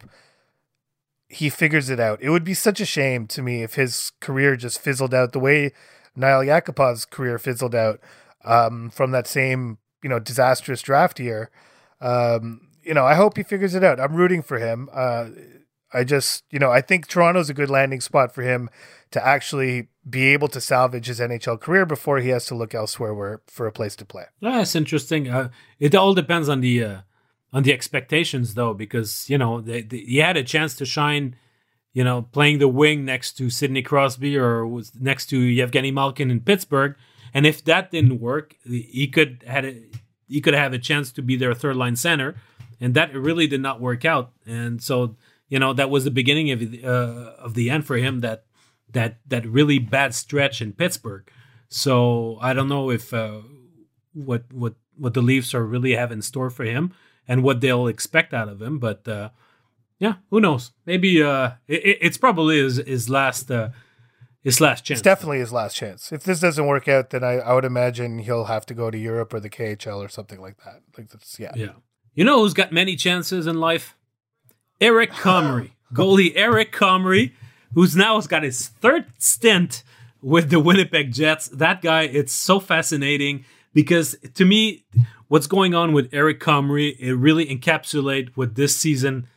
he figures it out. It would be such a shame to me if his career just fizzled out the way Nail Yakupov's career fizzled out from that same, you know, disastrous draft year. You know, I hope he figures it out. I'm rooting for him. I think Toronto's a good landing spot for him to actually be able to salvage his NHL career before he has to look elsewhere for a place to play. That's interesting. It all depends on the expectations, though, because, you know, he had a chance to shine, you know, playing the wing next to Sidney Crosby or was next to Yevgeny Malkin in Pittsburgh, and if that didn't work, he could have a chance to be their third line center, and that really did not work out. And so, you know, that was the beginning of the end for him. That really bad stretch in Pittsburgh. So I don't know if what the Leafs are really have in store for him and what they'll expect out of him. But yeah, who knows? Maybe it's probably his last chance. It's definitely his last chance. If this doesn't work out, then I would imagine he'll have to go to Europe or the KHL or something like that. Like that's yeah. You know who's got many chances in life? Eric Comrie, goalie Eric Comrie, who's now has got his third stint with the Winnipeg Jets. That guy, it's so fascinating because to me, what's going on with Eric Comrie, it really encapsulates what this season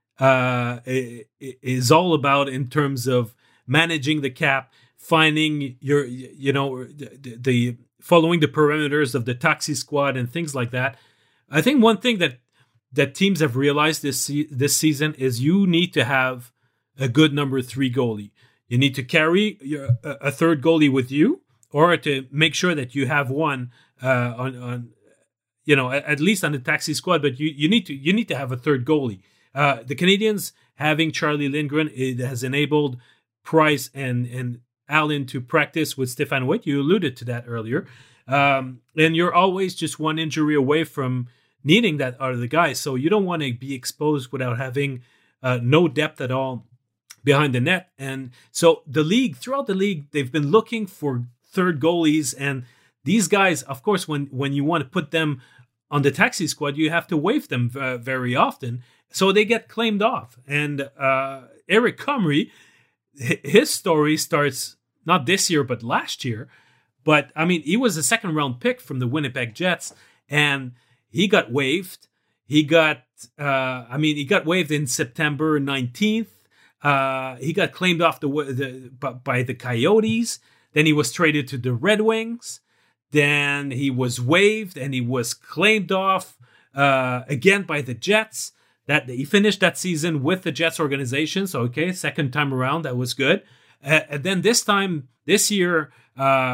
is all about in terms of managing the cap, finding the following the parameters of the taxi squad and things like that. I think one thing that teams have realized this season is you need to have a good number 3 goalie. You need to carry a third goalie with you, or to make sure that you have one on at least on the taxi squad. But you need to have a third goalie. The Canadiens having Charlie Lindgren, it has enabled Price and Allen to practice with Stéphane Waite. You alluded to that earlier, and you're always just one injury away from needing that out of the guys. So you don't want to be exposed without having no depth at all behind the net. And so throughout the league, they've been looking for third goalies. And these guys, of course, when you want to put them on the taxi squad, you have to waive them very often. So they get claimed off. And Eric Comrie, his story starts not this year, but last year. But I mean, he was a second round pick from the Winnipeg Jets, and he got waived. He got waived in September 19th. He got claimed off by the Coyotes. Then he was traded to the Red Wings. Then he was waived and he was claimed off again by the Jets. That he finished that season with the Jets organization. So second time around, that was good. And then this year,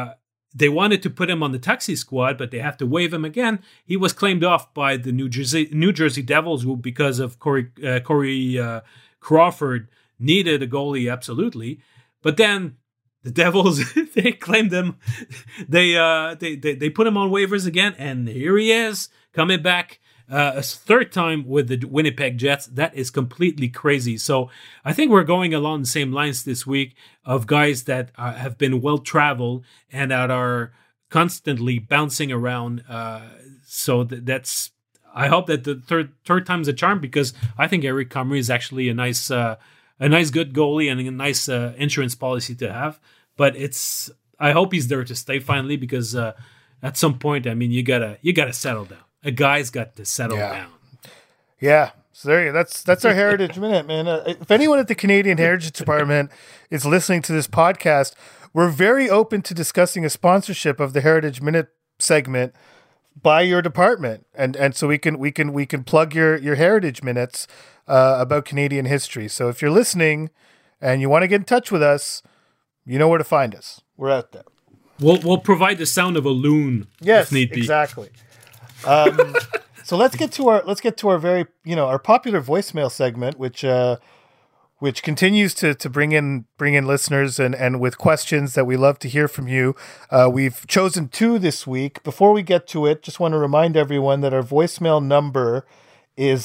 they wanted to put him on the taxi squad, but they have to waive him again. He was claimed off by the New Jersey Devils because of Corey Crawford needed a goalie absolutely. But then the Devils they claimed him. They put him on waivers again, and here he is coming back. A third time with the Winnipeg Jets. That is completely crazy. So I think we're going along the same lines this week of guys that have been well-traveled and that are constantly bouncing around. So that's. I hope that the third time's a charm, because I think Eric Comrie is actually a nice good goalie and a nice insurance policy to have. But I hope he's there to stay finally, because at some point, I mean, you gotta settle down. A guy's got to settle down. Yeah. So there you go. That's our Heritage Minute, man. If anyone at the Canadian Heritage Department is listening to this podcast, we're very open to discussing a sponsorship of the Heritage Minute segment by your department, and so we can plug your Heritage Minutes about Canadian history. So if you're listening and you want to get in touch with us, you know where to find us. We're out there. We'll provide the sound of a loon. Yes, if need be. Exactly. So let's get to our very, our popular voicemail segment, which continues to bring in listeners and with questions that we love to hear from you. We've chosen 2 this week. Before we get to it, just want to remind everyone that our voicemail number is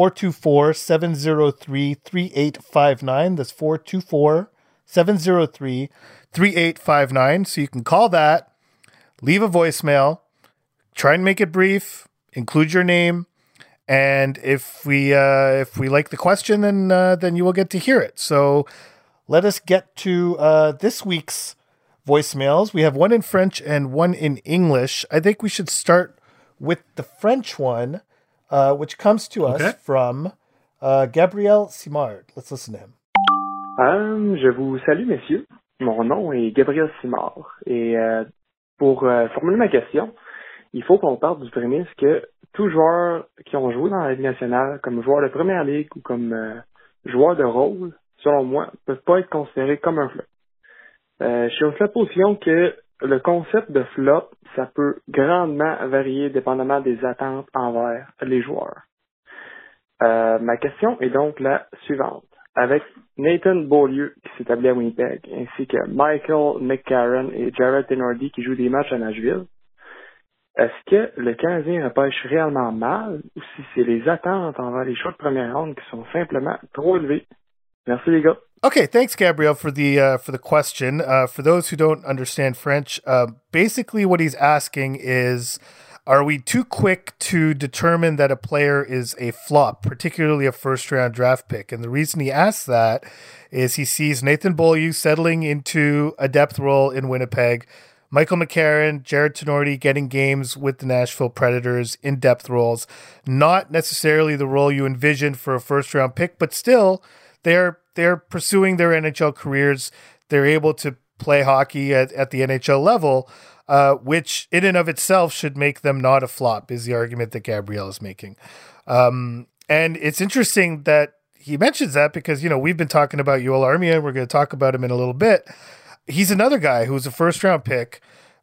424-703-3859. That's 424-703-3859. So you can call that, leave a voicemail. Try and make it brief, include your name, and if we like the question, then you will get to hear it. So let us get to this week's voicemails. We have one in French and one in English. I think we should start with the French one, which comes to us from Gabriel Simard. Let's listen to him. Je vous salue, messieurs. Mon nom est Gabriel Simard. Et pour formuler ma question, il faut qu'on parte du prémisse que tous joueurs qui ont joué dans la Ligue nationale, comme joueurs de première ligue ou comme joueurs de rôle, selon moi, ne peuvent pas être considérés comme un flop. Je suis aussi de la position que le concept de flop, ça peut grandement varier dépendamment des attentes envers les joueurs. Ma question est donc la suivante. Avec Nathan Beaulieu qui s'établit à Winnipeg, ainsi que Michael McCarron et Jared Tenordi qui jouent des matchs à Nashville, est-ce que le Canadien repêche réellement mal ou si c'est les attentes envers les choix de première ronde qui sont simplement trop élevées? Merci les gars. Okay, thanks Gabriel for the question. For those who don't understand French, basically what he's asking is, are we too quick to determine that a player is a flop, particularly a first-round draft pick? And the reason he asks that is he sees Nathan Beaulieu settling into a depth role in Winnipeg, Michael McCarron, Jared Tenorti getting games with the Nashville Predators in depth roles. Not necessarily the role you envisioned for a first-round pick, but still, they're pursuing their NHL careers. They're able to play hockey at the NHL level, which in and of itself should make them not a flop, is the argument that Gabriel is making. And it's interesting that he mentions that because, we've been talking about Yoel Armia, and we're going to talk about him in a little bit. He's another guy who's a first-round pick,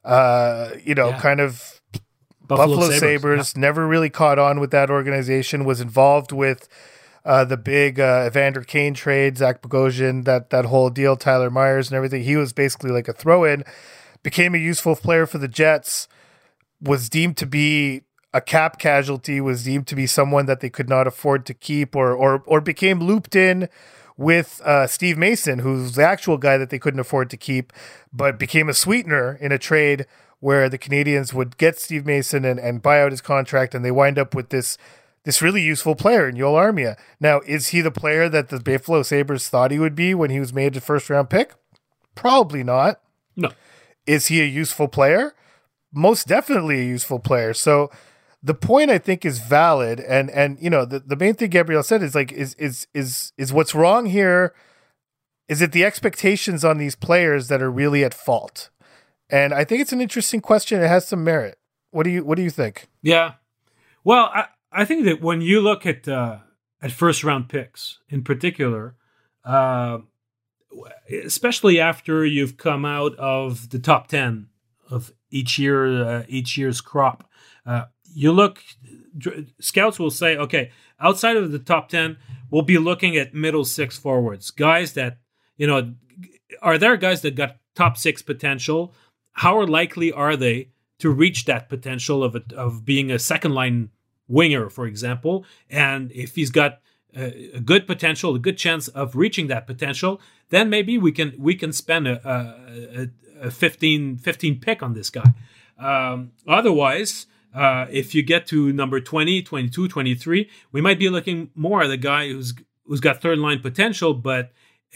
kind of Buffalo Sabres, never really caught on with that organization, was involved with the big Evander Kane trade, Zach Bogosian, that whole deal, Tyler Myers and everything. He was basically like a throw-in, became a useful player for the Jets, was deemed to be a cap casualty, was deemed to be someone that they could not afford to keep, or became looped in with Steve Mason, who's the actual guy that they couldn't afford to keep, but became a sweetener in a trade where the Canadians would get Steve Mason and buy out his contract, and they wind up with this really useful player in Yoel Armia. Now, is he the player that the Buffalo Sabres thought he would be when he was made a first-round pick? Probably not. No. Is he a useful player? Most definitely a useful player. So the point I think is valid, and the main thing Gabriel said is like is what's wrong here? Is it the expectations on these players that are really at fault? And I think it's an interesting question. It has some merit. What do you think? Yeah, well, I think that when you look at first round picks in particular, especially after you've come out of the top 10 of each year's crop. You look, scouts will say, okay, outside of the top 10, we'll be looking at middle six forwards, guys that, are there guys that got top six potential? How likely are they to reach that potential of being a second line winger, for example? And if he's got a good potential, a good chance of reaching that potential, then maybe we can spend a 15 pick on this guy. Otherwise, if you get to number 20, 22, 23, we might be looking more at a guy who's got third line potential, but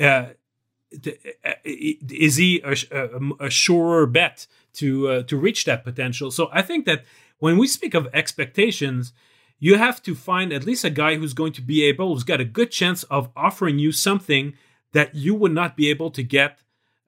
is he a surer bet to reach that potential? So I think that when we speak of expectations, you have to find at least a guy who's got a good chance of offering you something that you would not be able to get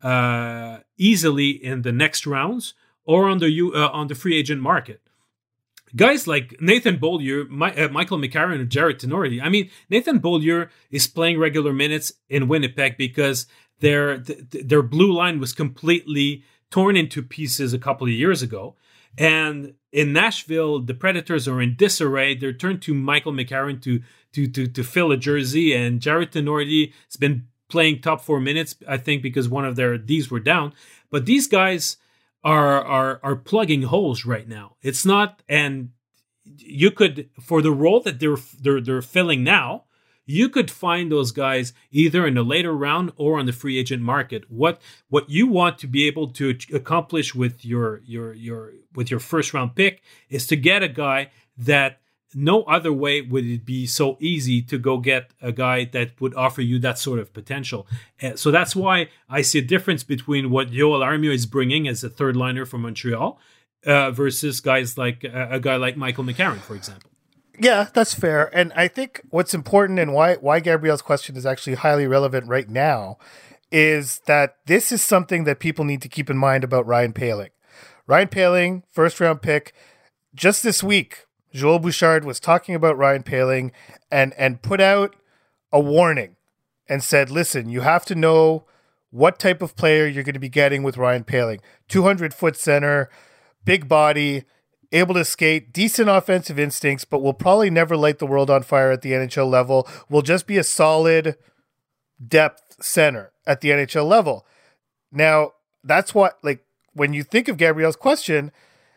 easily in the next rounds or on the free agent market. Guys like Nathan Beaulieu, Michael McCarron, or Jarred Tinordi. I mean, Nathan Beaulieu is playing regular minutes in Winnipeg because their blue line was completely torn into pieces a couple of years ago. And in Nashville, the Predators are in disarray. They're turned to Michael McCarron to fill a jersey, and Jarred Tinordi has been playing top 4 minutes, I think, because one of their Ds were down. But these guys are plugging holes right now. It's not, and you could, for the role that they're filling now, you could find those guys either in the later round or on the free agent market. What you want to be able to accomplish with your first round pick is to get a guy that no other way would it be so easy to go get a guy that would offer you that sort of potential. So that's why I see a difference between what Joel Armia is bringing as a third liner from Montreal versus guys like a guy like Michael McCarron, for example. Yeah, that's fair. And I think what's important and why Gabriel's question is actually highly relevant right now is that this is something that people need to keep in mind about Ryan Poehling. Ryan Poehling, first round pick, just this week, Joel Bouchard was talking about Ryan Poehling and put out a warning and said, listen, you have to know what type of player you're going to be getting with Ryan Poehling. 200-foot center, big body, able to skate, decent offensive instincts, but will probably never light the world on fire at the NHL level. Will just be a solid depth center at the NHL level. Now, that's what, like, when you think of Gabriel's question,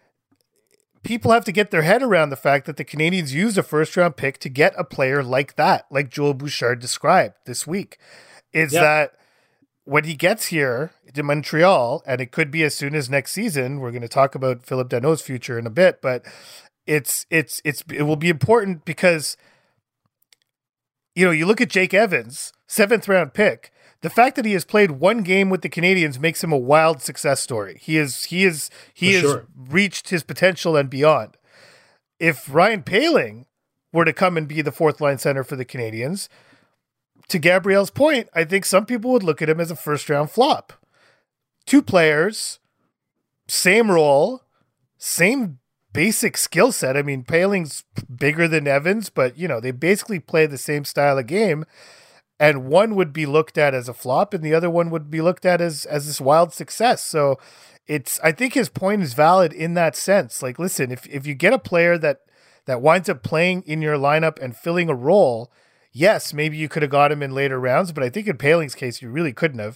people have to get their head around the fact that the Canadiens used a first-round pick to get a player like that, like Joel Bouchard described this week. That when he gets here to Montreal, and it could be as soon as next season, we're going to talk about Philip Danault's future in a bit, but it will be important because, you look at Jake Evans, 7th-round pick. The fact that he has played one game with the Canadiens makes him a wild success story. He has reached his potential and beyond. If Ryan Poehling were to come and be the fourth line center for the Canadiens, to Gabriel's point, I think some people would look at him as a first round flop. Two players, same role, same basic skill set. I mean, Poehling's bigger than Evans, but they basically play the same style of game. And one would be looked at as a flop and the other one would be looked at as this wild success. So I think his point is valid in that sense. Like, listen, if you get a player that winds up playing in your lineup and filling a role, yes, maybe you could have got him in later rounds, but I think in Poehling's case, you really couldn't have,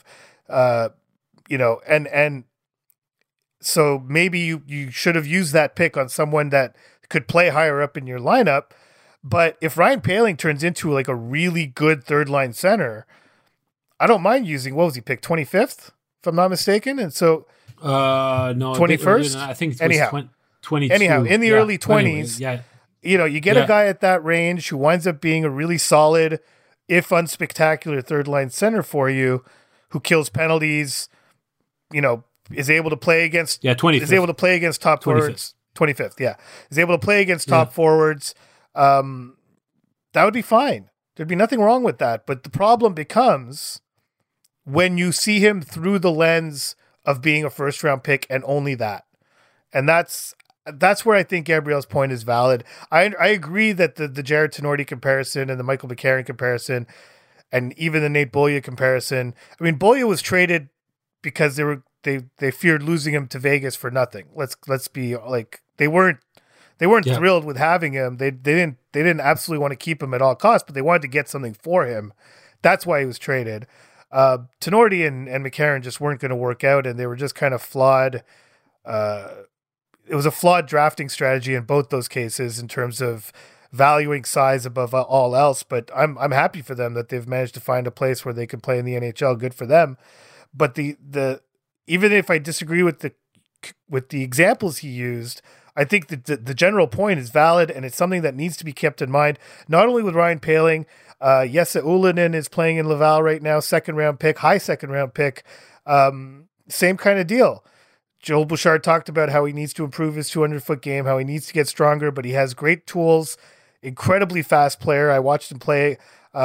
and so maybe you should have used that pick on someone that could play higher up in your lineup. But if Ryan Poehling turns into like a really good third line center, I don't mind using, what was he picked, 25th, if I'm not mistaken? And so, no, 21st? I think it was anyhow, 22. Anyhow, in the early 20s, anyways, you get a guy at that range who winds up being a really solid, if unspectacular third line center for you, who kills penalties, is able to play against, 25th. Is able to play against top 25th. forwards. 25th, yeah. Is able to play against top forwards. That would be fine. There'd be nothing wrong with that. But the problem becomes when you see him through the lens of being a first round pick and only that. And that's where I think Gabriel's point is valid. I agree that the Jarred Tinordi comparison and the Michael McCarron comparison and even the Nate Beaulieu comparison. I mean, Beaulieu was traded because they they feared losing him to Vegas for nothing. Let's be like, they weren't thrilled with having him. They didn't absolutely want to keep him at all costs, but they wanted to get something for him. That's why he was traded. Tinordi and McCarron just weren't going to work out, and they were just kind of flawed. It was a flawed drafting strategy in both those cases in terms of valuing size above all else. But I'm happy for them that they've managed to find a place where they can play in the NHL. Good for them. But the even if I disagree with the examples he used, I think that the general point is valid, and it's something that needs to be kept in mind, not only with Ryan Poehling. Jesse Ylönen is playing in Laval right now, high second round pick. Same kind of deal. Joel Bouchard talked about how he needs to improve his 200-foot game, how he needs to get stronger, but he has great tools, incredibly fast player. I watched him play.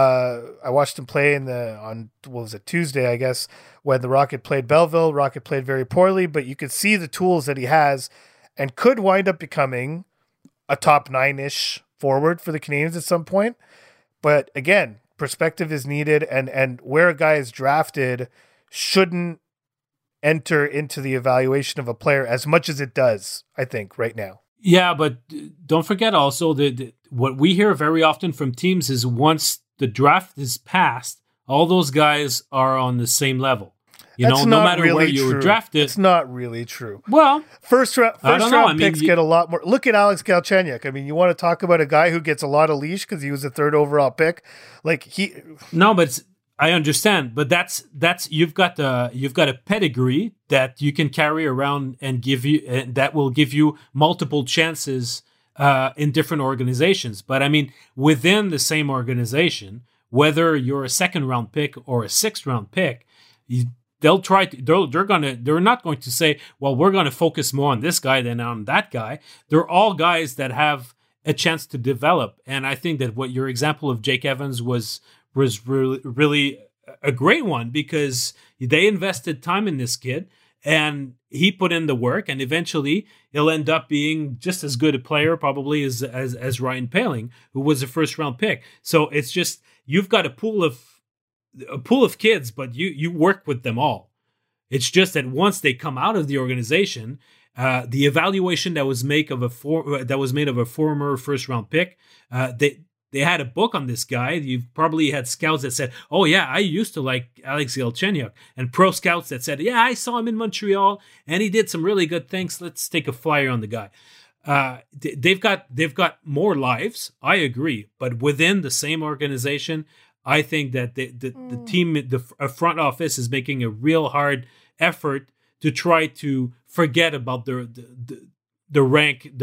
On Tuesday, I guess, when the Rocket played Belleville. Rocket played very poorly, but you could see the tools that he has and could wind up becoming a top 9-ish forward for the Canadiens at some point. But again, perspective is needed, and where a guy is drafted shouldn't enter into the evaluation of a player as much as it does, I think, right now. Yeah, but don't forget also that what we hear very often from teams is once the draft is passed, all those guys are on the same level. No matter really where you were drafted. It's not really true. Well, first round picks get a lot more. Look at Alex Galchenyuk. I mean, you want to talk about a guy who gets a lot of leash because he was a 3rd overall pick. No, but I understand. But that's you've got a pedigree that you can carry around and that will give you multiple chances in different organizations. But I mean, within the same organization, whether you're a 2nd round pick or a 6th round pick, they're not going to say, well, we're going to focus more on this guy than on that guy. They're all guys that have a chance to develop. And I think that what your example of Jake Evans was really a great one, because they invested time in this kid and he put in the work, and eventually he'll end up being just as good a player probably as Ryan Poehling, who was a 1st round pick. So it's just, you've got a pool of kids, but you work with them all. It's just that once they come out of the organization, the evaluation that was made of a former 1st round pick, they had a book on this guy. You've probably had scouts that said, "Oh yeah, I used to like Alex Galchenyuk," and pro scouts that said, "Yeah, I saw him in Montreal and he did some really good things. Let's take a flyer on the guy." They've got more lives. I agree, but within the same organization, I think that the team, the front office, is making a real hard effort to try to forget about the rank,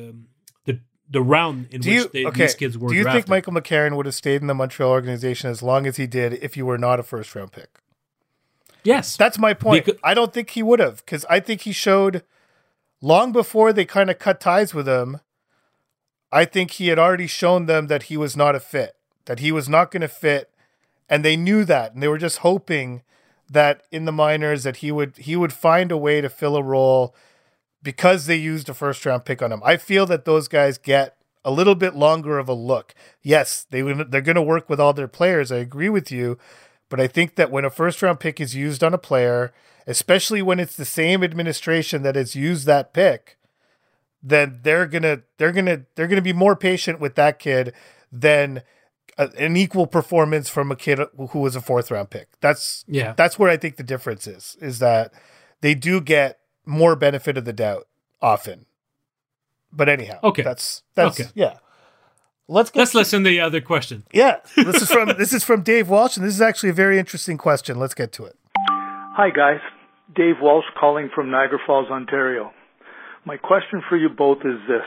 the round in which these kids were drafted. Do you think Michael McCarron would have stayed in the Montreal organization as long as he did if you were not a 1st round pick? Yes. That's my point. I don't think he would have, because I think he showed long before they kind of cut ties with him. I think he had already shown them that he was not a fit, that he was not going to fit, and they knew that, and they were just hoping that in the minors that he would find a way to fill a role because they used a 1st round pick on him. I feel that those guys get a little bit longer of a look. Yes, they're going to work with all their players. I agree with you, but I think that when a 1st round pick is used on a player, especially when it's the same administration that has used that pick, then they're gonna be more patient with that kid than an equal performance from a kid who was a 4th round pick. That's where I think the difference is that they do get more benefit of the doubt often. But anyhow, that's okay. Yeah. Let's listen to the other question. Yeah. This is from Dave Walsh, and this is actually a very interesting question. Let's get to it. Hi guys. Dave Walsh calling from Niagara Falls, Ontario. My question for you both is this.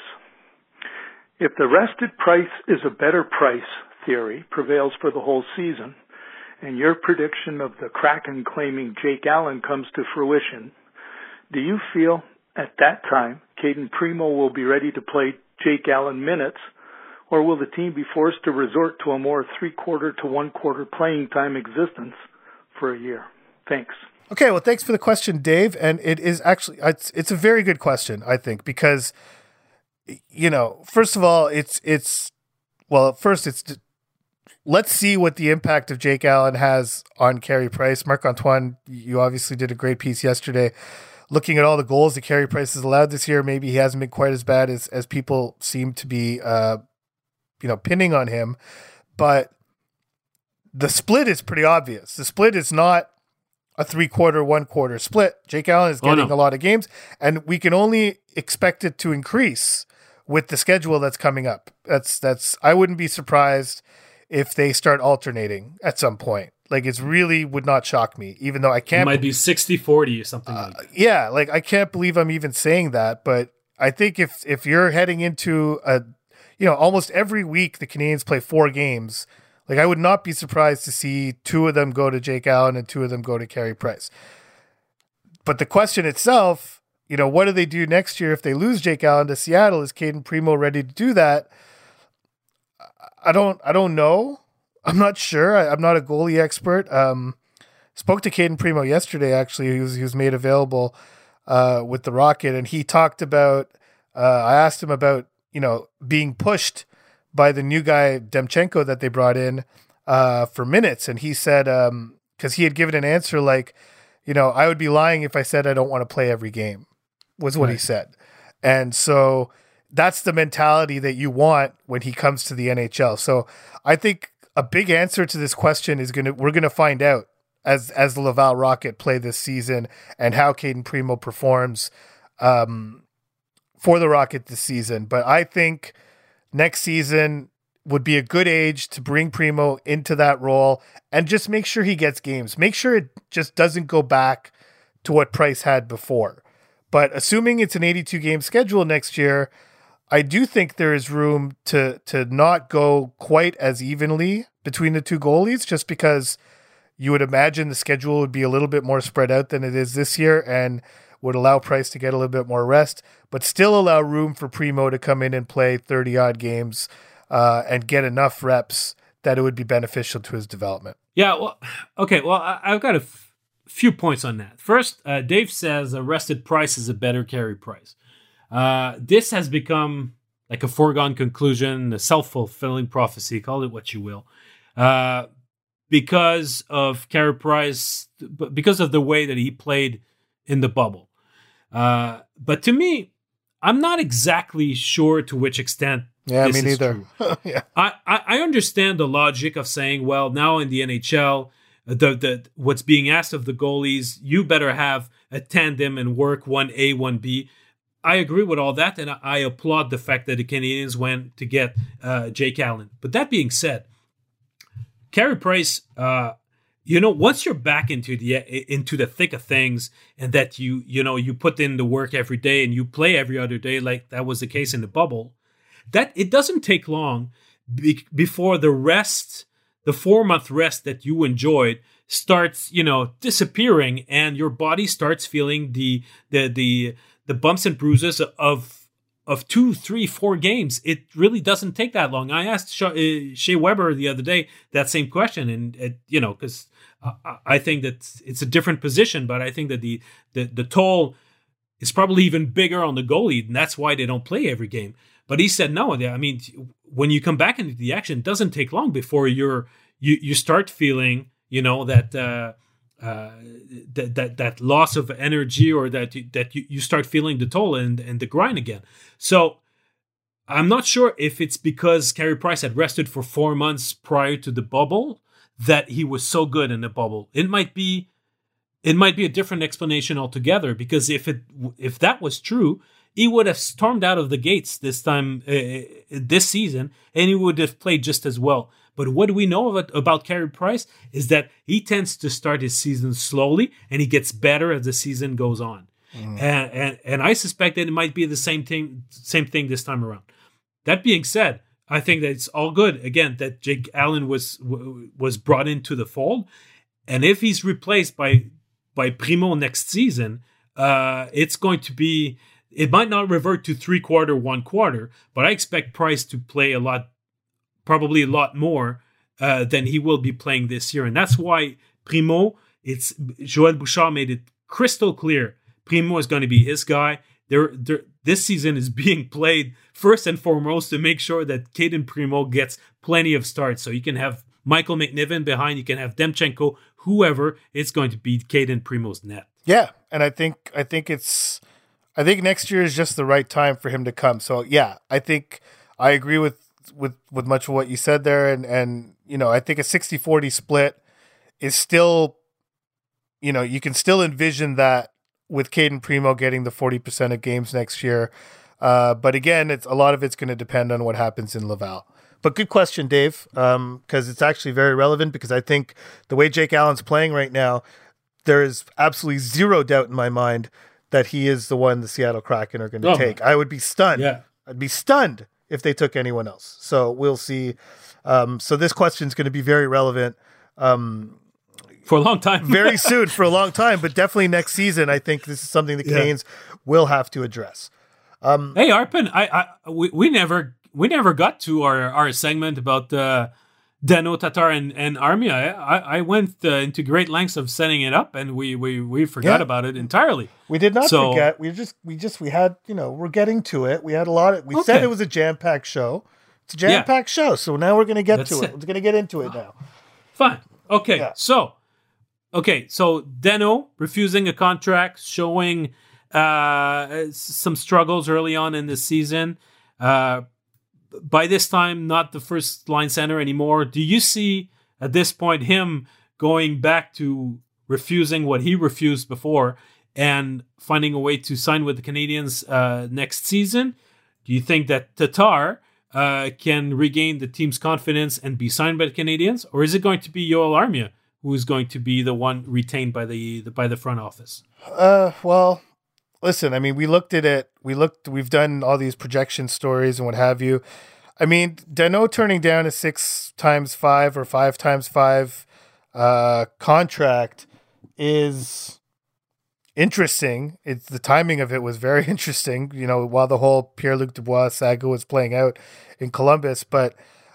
If the rested price is a better price theory prevails for the whole season, and your prediction of the Kraken claiming Jake Allen comes to fruition, do you feel at that time Caden Primo will be ready to play Jake Allen minutes, or will the team be forced to resort to a more 3/4 to 1/4 playing time existence for a year? Thanks. Okay, well, thanks for the question, Dave. And it is actually, it's a very good question, I think, because, let's see what the impact of Jake Allen has on Carey Price. Marc-Antoine, you obviously did a great piece yesterday looking at all the goals that Carey Price has allowed this year. Maybe he hasn't been quite as bad as people seem to be pinning on him. But the split is pretty obvious. The split is not a 3/4, 1/4 split. Jake Allen is getting a lot of games, and we can only expect it to increase with the schedule that's coming up. That's I wouldn't be surprised if they start alternating at some point. Like, it really would not shock me, even though I can't. It might be 60-40 or something like that. Yeah, like, I can't believe I'm even saying that, but I think if you're heading into almost every week the Canadiens play 4 games, like, I would not be surprised to see 2 of them go to Jake Allen and 2 of them go to Carey Price. But the question itself, what do they do next year if they lose Jake Allen to Seattle? Is Caden Primo ready to do that? I don't know. I'm not sure. I'm not a goalie expert. Spoke to Caden Primo yesterday, actually. He was made available with the Rocket, and he talked about, I asked him about, being pushed by the new guy, Demchenko, that they brought in for minutes. And he said, because he had given an answer like, I would be lying if I said I don't want to play every game, was what he said. And so that's the mentality that you want when he comes to the NHL. So I think a big answer to this question is we're going to find out as the Laval Rocket play this season and how Caden Primo performs for the Rocket this season. But I think next season would be a good age to bring Primo into that role and just make sure he gets games. Make sure it just doesn't go back to what Price had before. But assuming it's an 82-game schedule next year, I do think there is room to not go quite as evenly between the 2 goalies, just because you would imagine the schedule would be a little bit more spread out than it is this year and would allow Price to get a little bit more rest, but still allow room for Primo to come in and play 30-odd games and get enough reps that it would be beneficial to his development. Yeah, well, okay, well, I've got a few points on that. First, Dave says a rested Price is a better Carey Price. This has become like a foregone conclusion, a self-fulfilling prophecy, call it what you will, because of Carey Price, because of the way that he played in the bubble. But to me, I'm not exactly sure to which extent. Yeah, me neither. Yeah. I understand the logic of saying, well, now in the NHL, what's being asked of the goalies, you better have a tandem and work 1A, 1B. I agree with all that, and I applaud the fact that the Canadiens went to get Jake Allen. But that being said, Carey Price, once you're back into the thick of things, and that you put in the work every day and you play every other day, like that was the case in the bubble, that it doesn't take long before the 4-month rest that you enjoyed starts, disappearing, and your body starts feeling the bumps and bruises of 2, 3, 4 games. It really doesn't take that long. I asked Shea Weber the other day that same question, and because I think that it's a different position, but I think that the toll is probably even bigger on the goalie, and that's why they don't play every game. But he said no. I mean, when you come back into the action, it doesn't take long before you start feeling that loss of energy, or that you start feeling the toll and the grind again. So I'm not sure if it's because Carey Price had rested for 4 months prior to the bubble that he was so good in the bubble. It might be a different explanation altogether, because if that was true, he would have stormed out of the gates this time this season, and he would have played just as well. But what do we know about Carey Price is that he tends to start his season slowly, and he gets better as the season goes on. And I suspect that it might be the same thing this time around. That being said, I think that it's all good, again, that Jake Allen was brought into the fold. And if he's replaced by Primo next season, it's going to be, it might not revert to 3/4, 1/4, but I expect Price to play probably a lot more than he will be playing this year. And that's why Primo, Joël Bouchard made it crystal clear. Primo is going to be his guy. This season is being played first and foremost to make sure that Caden Primo gets plenty of starts, so he can have Michael McNiven behind. You can have Demchenko, whoever. It's going to be Caden Primo's net. Yeah, and I think next year is just the right time for him to come. So yeah, I think I agree with much of what you said there, and I think a 60-40 split is still, you can still envision that with Caden Primo getting the 40% of games next year. But again, a lot of it's going to depend on what happens in Laval. But good question, Dave, because it's actually very relevant, because I think the way Jake Allen's playing right now, there is absolutely zero doubt in my mind that he is the one the Seattle Kraken are going to take. I would be stunned. Yeah. I'd be stunned if they took anyone else. So we'll see. So this question is going to be very relevant. For a long time. Very soon, for a long time, but definitely next season. I think this is something the Canes will have to address. Hey, Arpin, we never got to our segment about Danault, Tatar, and Armia. I went into great lengths of setting it up, and we forgot about it entirely. We did not forget. We had, we're getting to it. We had a lot. We said it was a jam-packed show. It's a jam-packed show, so now we're going to get to it. We're going to get into it now. Fine. Okay. So Danault refusing a contract, showing some struggles early on in the season. By this time, not the first line center anymore. Do you see at this point him going back to refusing what he refused before and finding a way to sign with the Canadiens next season? Do you think that Tatar can regain the team's confidence and be signed by the Canadiens, or is it going to be Yoel Armia who is going to be the one retained by the front office? Well, listen, I mean, we looked at it. We've done all these projection stories and what have you. I mean, Danault turning down a 6x5 or 5x5 contract is interesting. It's the timing of it was very interesting, while the whole Pierre-Luc Dubois saga was playing out in Columbus. But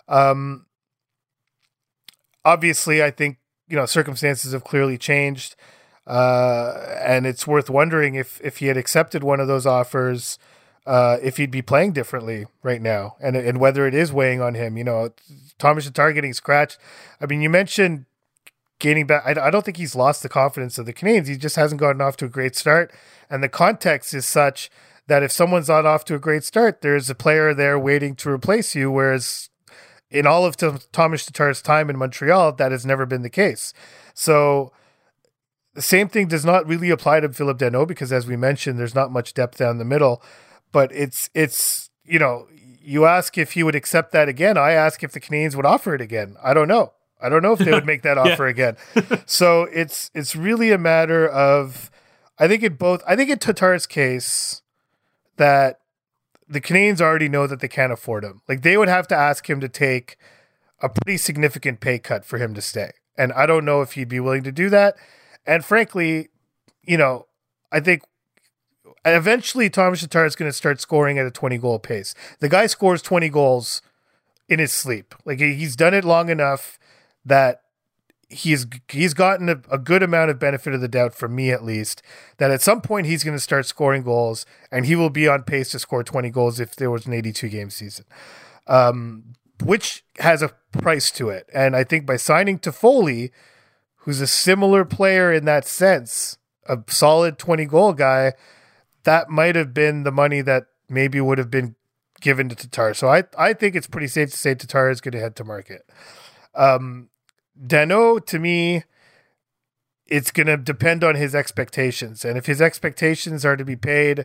obviously, I think, circumstances have clearly changed. And it's worth wondering if he had accepted one of those offers, if he'd be playing differently right now, and whether it is weighing on him. Thomas Tatar getting scratched. I mean, you mentioned gaining back. I don't think he's lost the confidence of the Canadiens. He just hasn't gotten off to a great start, and the context is such that if someone's not off to a great start, there's a player there waiting to replace you. Whereas in all of Thomas Tatar's time in Montreal, that has never been the case. So the same thing does not really apply to Phillip Danault, because as we mentioned, there's not much depth down the middle. But it's you ask if he would accept that again. I ask if the Canadiens would offer it again. I don't know. I don't know if they would make that offer again. So it's really a matter of, I think in Tatar's case, that the Canadiens already know that they can't afford him. Like, they would have to ask him to take a pretty significant pay cut for him to stay. And I don't know if he'd be willing to do that. And frankly, I think eventually Thomas Tatar is going to start scoring at a 20-goal pace. The guy scores 20 goals in his sleep. Like, he's done it long enough that he's gotten a good amount of benefit of the doubt, from me at least, that at some point he's going to start scoring goals, and he will be on pace to score 20 goals if there was an 82-game season, which has a price to it. And I think by signing Toffoli, who's a similar player in that sense, a solid 20-goal guy, that might have been the money that maybe would have been given to Tatar. So I think it's pretty safe to say Tatar is going to head to market. Danault, to me, it's going to depend on his expectations. And if his expectations are to be paid,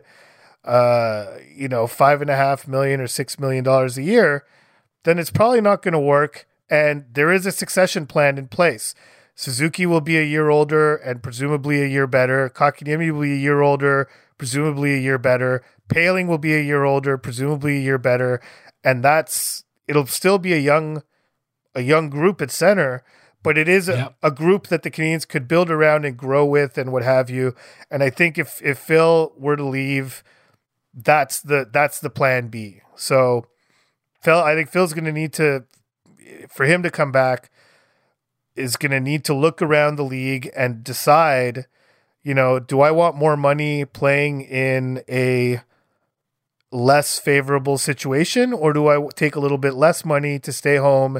$5.5 million or $6 million a year, then it's probably not going to work. And there is a succession plan in place. Suzuki will be a year older and presumably a year better. Kotkaniemi will be a year older, presumably a year better. Poehling will be a year older, presumably a year better. And it'll still be a young group at center, but it is a group that the Canadiens could build around and grow with and what have you. And I think if Phil were to leave, that's the plan B. So I think Phil's going to need to, for him to come back, is going to need to look around the league and decide, do I want more money playing in a less favorable situation, or do I take a little bit less money to stay home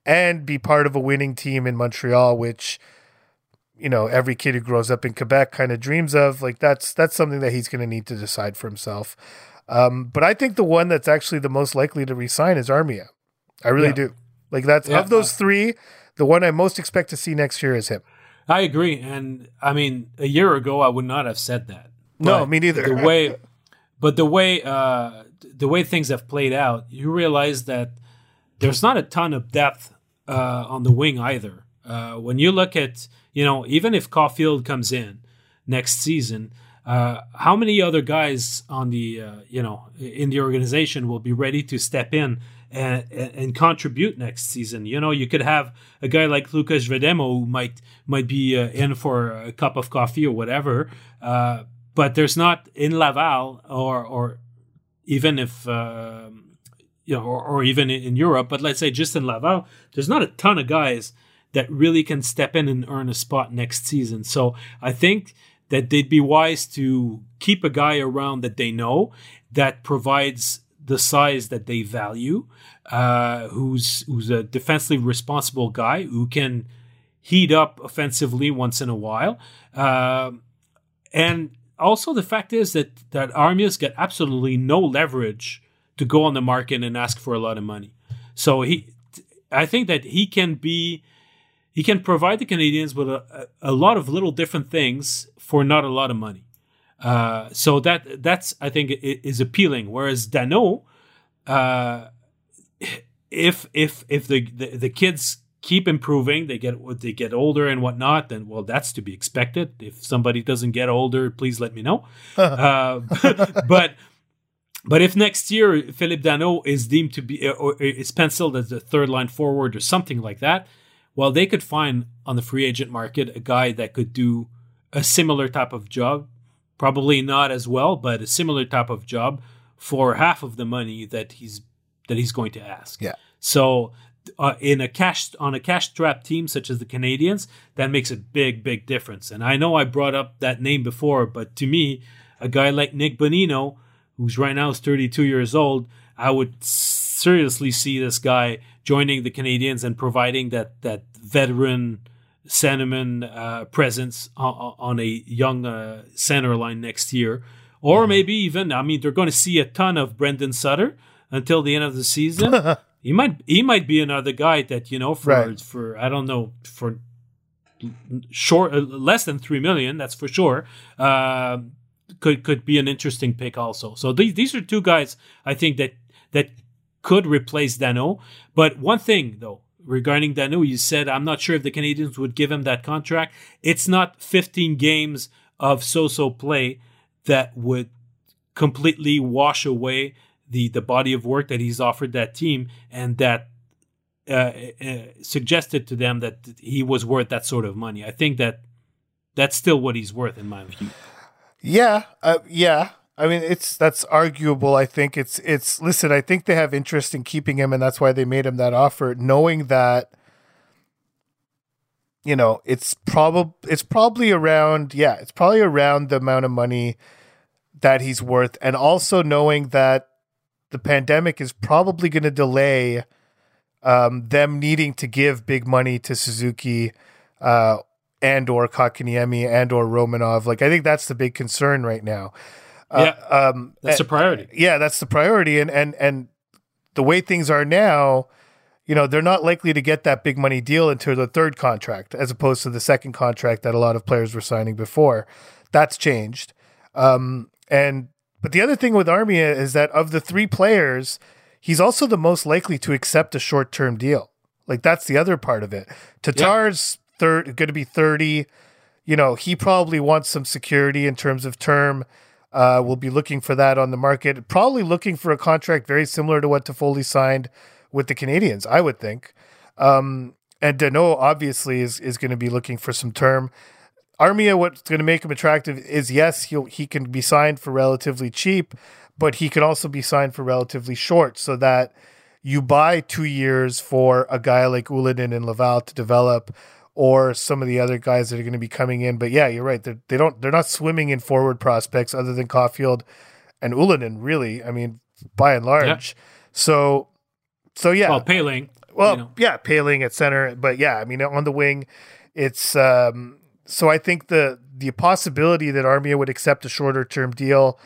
and be part of a winning team in Montreal, which, you know, every kid who grows up in Quebec kind of dreams of. Like, that's something that he's going to need to decide for himself. But I think the one that's actually the most likely to resign is Armia. I really do. Like, that's of those three, the one I most expect to see next year is him. I agree. And I mean, a year ago, I would not have said that. No, me neither. The way things have played out, you realize that there's not a ton of depth on the wing either. When you look at, you know, even if Caulfield comes in next season, how many other guys on the in the organization will be ready to step in and contribute next season? You know, you could have a guy like Lucas Vedemo who might be in for a cup of coffee or whatever, but there's not in Laval or even if or even in Europe. But let's say just in Laval, there's not a ton of guys that really can step in and earn a spot next season. So I think that they'd be wise to keep a guy around that they know, that provides the size that they value, who's a defensively responsible guy who can heat up offensively once in a while. And also the fact is that Armia's got absolutely no leverage to go on the market and ask for a lot of money. So I think that he can provide the Canadians with a lot of little different things for not a lot of money. So that's I think is appealing. Whereas Danault, if the kids keep improving, they get older and whatnot, then well, that's to be expected. If somebody doesn't get older, please let me know. But if next year Philippe Danault is deemed to be or is penciled as a third line forward or something like that, well, they could find on the free agent market a guy that could do a similar type of job, probably not as well, but a similar type of job for half of the money that he's going to ask. Yeah. So on a cash-strapped team such as the Canadiens, that makes a big difference. And I know I brought up that name before, but to me, a guy like Nick Bonino, who's right now is 32 years old, I would seriously see this guy joining the Canadiens and providing that veteran centerman presence on a young center line next year. Or maybe even, I mean, they're going to see a ton of Brendan Sutter until the end of the season. He might be another guy that, you know, for I don't know, for less than $3 million, that's for sure. Could be an interesting pick also. So these are two guys I think that could replace Danault. But one thing though, regarding Danault, you said I'm not sure if the Canadiens would give him that contract. It's not 15 games of so-so play that would completely wash away the body of work that he's offered that team, and that suggested to them that he was worth that sort of money. I think that's still what he's worth in my view. Yeah. I mean, that's arguable. I think it's listen, I think they have interest in keeping him, and that's why they made him that offer, knowing that, you know, it's probably around the amount of money that he's worth, and also knowing that the pandemic is probably going to delay them needing to give big money to Suzuki and or Kotkaniemi and or Romanov. Like, I think that's the big concern right now. That's a priority. Yeah, that's the priority. And the way things are now, you know, they're not likely to get that big money deal until the third contract, as opposed to the second contract that a lot of players were signing before. That's changed. But the other thing with Armia is that of the three players, he's also the most likely to accept a short-term deal. Like, that's the other part of it. Tatar's going to be 30. You know, he probably wants some security in terms of term. We'll be looking for that on the market. Probably looking for a contract very similar to what Toffoli signed with the Canadiens, I would think. And Danault obviously is going to be looking for some term. Armia, what's going to make him attractive is, yes, he can be signed for relatively cheap, but he can also be signed for relatively short, so that you buy 2 years for a guy like Ullinen and Laval to develop, or some of the other guys that are going to be coming in. But yeah, you're right. They're not swimming in forward prospects other than Caulfield and Ullinen, really. I mean, by and large. Yeah. So yeah. Well, Poehling. Well, yeah, Poehling at center, but yeah, I mean on the wing, it's so I think the possibility that Armia would accept a shorter term deal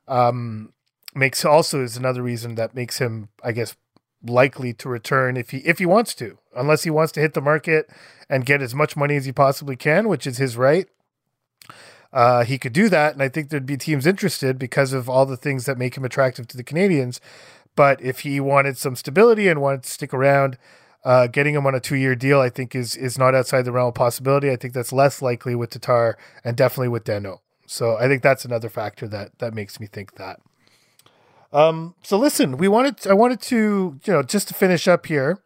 is another reason that makes him, I guess, likely to return if he wants to, unless he wants to hit the market and get as much money as he possibly can, which is his right. He could do that, and I think there'd be teams interested because of all the things that make him attractive to the Canadiens. But if he wanted some stability and wanted to stick around, getting him on a 2-year deal, I think is not outside the realm of possibility. I think that's less likely with Tatar and definitely with Danault. So I think that's another factor that makes me think that. So listen, I wanted to, just to finish up here,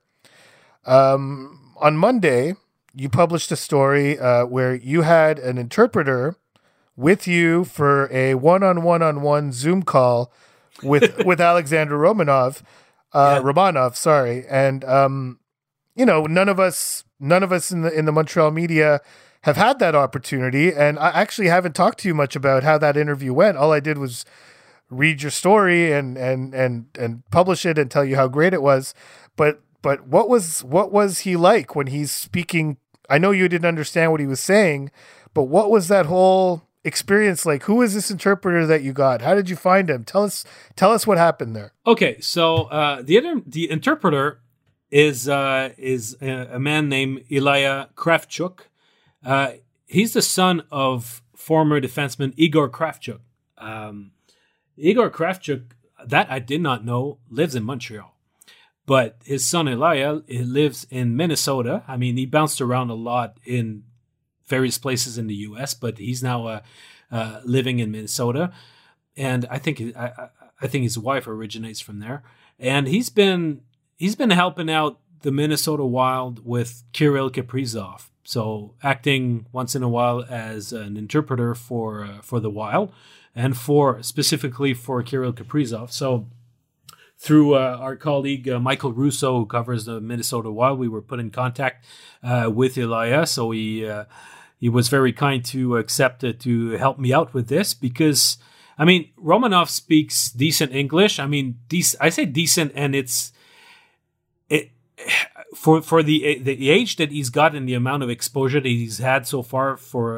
on Monday, you published a story, where you had an interpreter with you for a one-on-one Zoom call with Alexander Romanov, Romanov, sorry. And, none of us in the Montreal media have had that opportunity. And I actually haven't talked to you much about how that interview went. All I did was read your story and publish it and tell you how great it was. But what was he like when he's speaking? I know you didn't understand what he was saying, but what was that whole experience like? Who is this interpreter that you got? How did you find him? Tell us what happened there. Okay, so the interpreter is a man named Ilya Kravchuk. He's the son of former defenseman Igor Kravchuk. Igor Kravchuk, that I did not know, lives in Montreal. But his son Ilya lives in Minnesota. I mean, he bounced around a lot in various places in the U.S., but he's now living in Minnesota. And I think his wife originates from there. And he's been helping out the Minnesota Wild with Kirill Kaprizov. So acting once in a while as an interpreter for the Wild and specifically for Kirill Kaprizov. So through our colleague Michael Russo, who covers the Minnesota Wild, we were put in contact with Ilya. So he was very kind to accept to help me out with this because, I mean, Romanov speaks decent English. I mean, I say decent, and for the age that he's got and the amount of exposure that he's had so far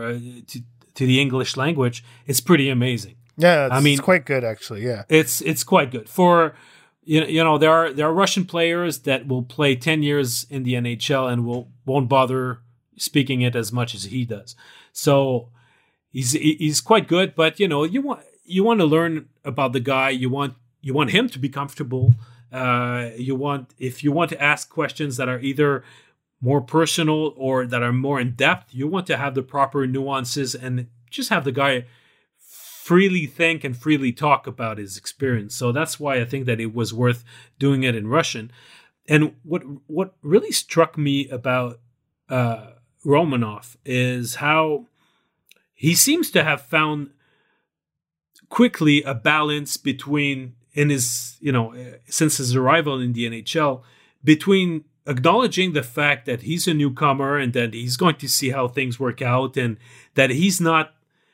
to the English language, it's pretty amazing. Yeah, it's quite good actually. Yeah, it's quite good. For there are Russian players that will play 10 years in the NHL and won't bother speaking it as much as he does. So he's quite good. But you want to learn about the guy. You want him to be comfortable. If you want to ask questions that are either more personal or that are more in depth, you want to have the proper nuances and just have the guy freely think and freely talk about his experience. So that's why I think that it was worth doing it in Russian. And what really struck me about Romanov is how he seems to have found quickly a balance between, since his arrival in the NHL, between acknowledging the fact that he's a newcomer and that he's going to see how things work out, and that he's not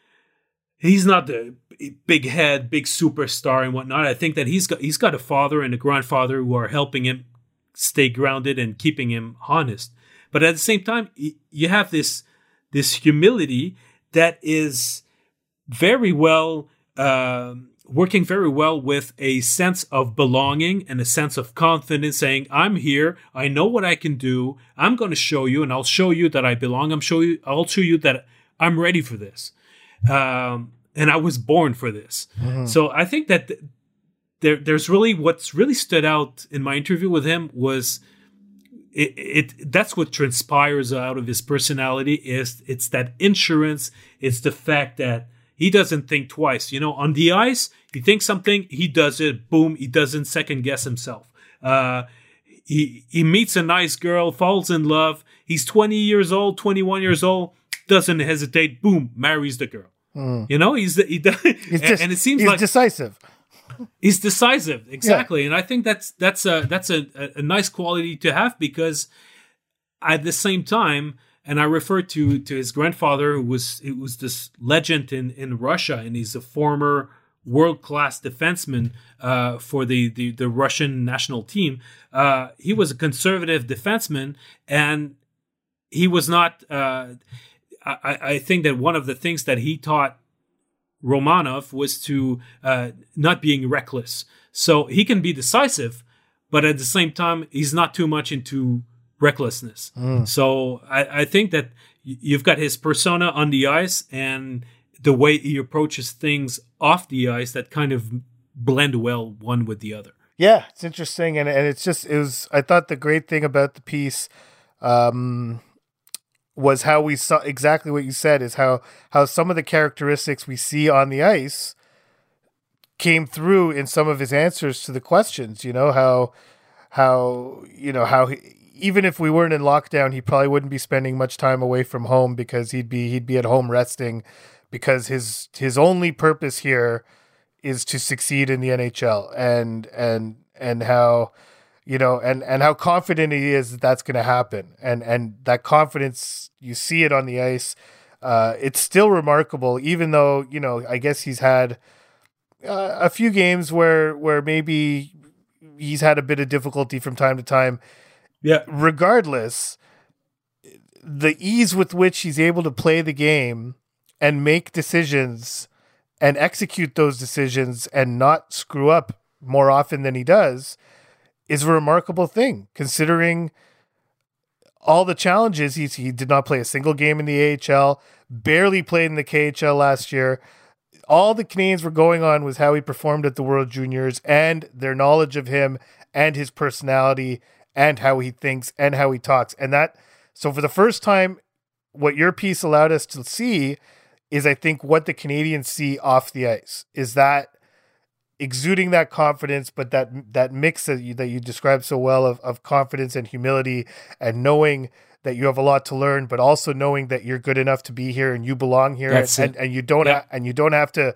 the big head, big superstar and whatnot. I think that he's got a father and a grandfather who are helping him stay grounded and keeping him honest. But at the same time, you have this humility that is very well working very well with a sense of belonging and a sense of confidence, saying, I'm here, I know what I can do, I'm going to show you, and I'll show you that I belong, I'll show you that I'm ready for this. And I was born for this. Mm-hmm. So I think that there's really, what's really stood out in my interview with him was that's what transpires out of his personality. It's that insurance. It's the fact that he doesn't think twice. On the ice, he thinks something, he does it, boom, he doesn't second guess himself. He meets a nice girl, falls in love. He's 20 years old, 21 years old, doesn't hesitate, boom, marries the girl. Mm. And it seems he's decisive. He's decisive, exactly. Yeah. And I think that's a nice quality to have, because at the same time, and I refer to his grandfather, who was this legend in Russia, and he's a former world-class defenseman for the Russian national team. He was a conservative defenseman, and he was not. I think that one of the things that he taught Romanov was to not being reckless. So he can be decisive, but at the same time, he's not too much into recklessness. So I think that you've got his persona on the ice and the way he approaches things off the ice that kind of blend well one with the other. Yeah, it's interesting. And I thought the great thing about the piece was how we saw exactly what you said, is how some of the characteristics we see on the ice came through in some of his answers to the questions. Even if we weren't in lockdown, he probably wouldn't be spending much time away from home because he'd be at home resting, because his only purpose here is to succeed in the NHL, and how, and how confident he is that that's going to happen. And that confidence, you see it on the ice. It's still remarkable, even though, I guess he's had a few games where maybe he's had a bit of difficulty from time to time. Yeah. Regardless, the ease with which he's able to play the game and make decisions and execute those decisions and not screw up more often than he does is a remarkable thing, considering all the challenges. He did not play a single game in the AHL, barely played in the KHL last year. All the Canadians were going on was how he performed at the World Juniors and their knowledge of him and his personality and how he thinks and how he talks. So for the first time, what your piece allowed us to see is, I think, what the Canadians see off the ice, is that exuding that confidence, but that mix that you described so well of confidence and humility, and knowing that you have a lot to learn, but also knowing that you're good enough to be here and you belong here, and you don't have to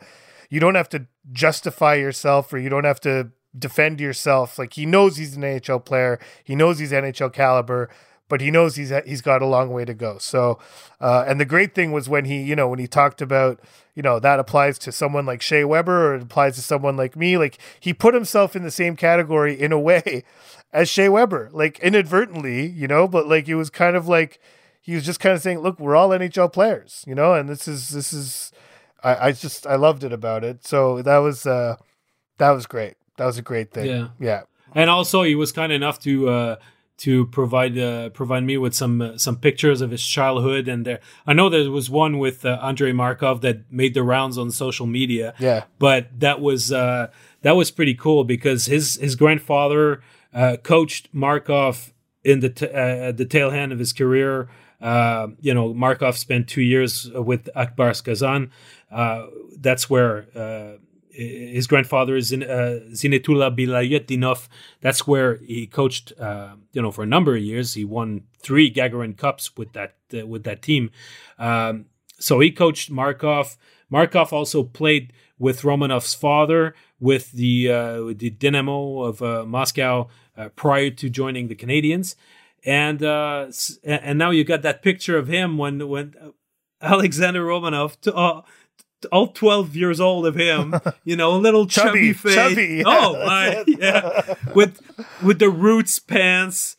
justify yourself, or you don't have to defend yourself. Like, he knows he's an NHL player, he knows he's NHL caliber, but he knows he's got a long way to go. So, and the great thing was when he talked about, that applies to someone like Shea Weber, or it applies to someone like me. Like, he put himself in the same category in a way as Shea Weber, like inadvertently, but like, it was kind of like, he was just kind of saying, look, we're all NHL players, and this is, I loved it about it. So that was great. That was a great thing. Yeah. And also he was kind enough to provide me with some pictures of his childhood, and I know there was one with Andrei Markov that made the rounds on social media. Yeah, but that was pretty cool, because his grandfather coached Markov in the tail end of his career. Markov spent 2 years with Akbars Kazan. That's where his grandfather is in Zinetula Bilayetdinov. That's where he coached, for a number of years. He won 3 Gagarin Cups with that team. So he coached Markov. Markov also played with Romanov's father with the Dynamo of Moscow prior to joining the Canadiens. And now you got that picture of him when Alexander Romanov, all 12 years old of him, a little chubby face. Chubby. Oh my, yeah, with the Roots pants.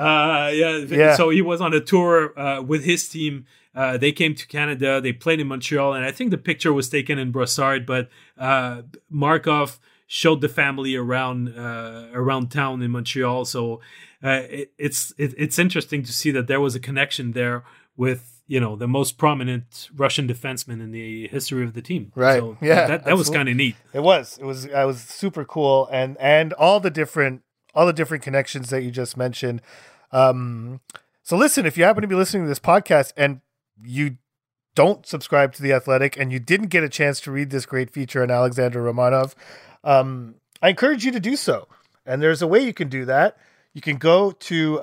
So he was on a tour with his team. They came to Canada. They played in Montreal, and I think the picture was taken in Brossard. But Markov showed the family around town in Montreal. So it's interesting to see that there was a connection there with the most prominent Russian defenseman in the history of the team. Right. So yeah. That was kind of neat. It was super cool. And all the different connections that you just mentioned. So listen, if you happen to be listening to this podcast and you don't subscribe to The Athletic and you didn't get a chance to read this great feature on Alexander Romanov, I encourage you to do so. And there's a way you can do that. You can go to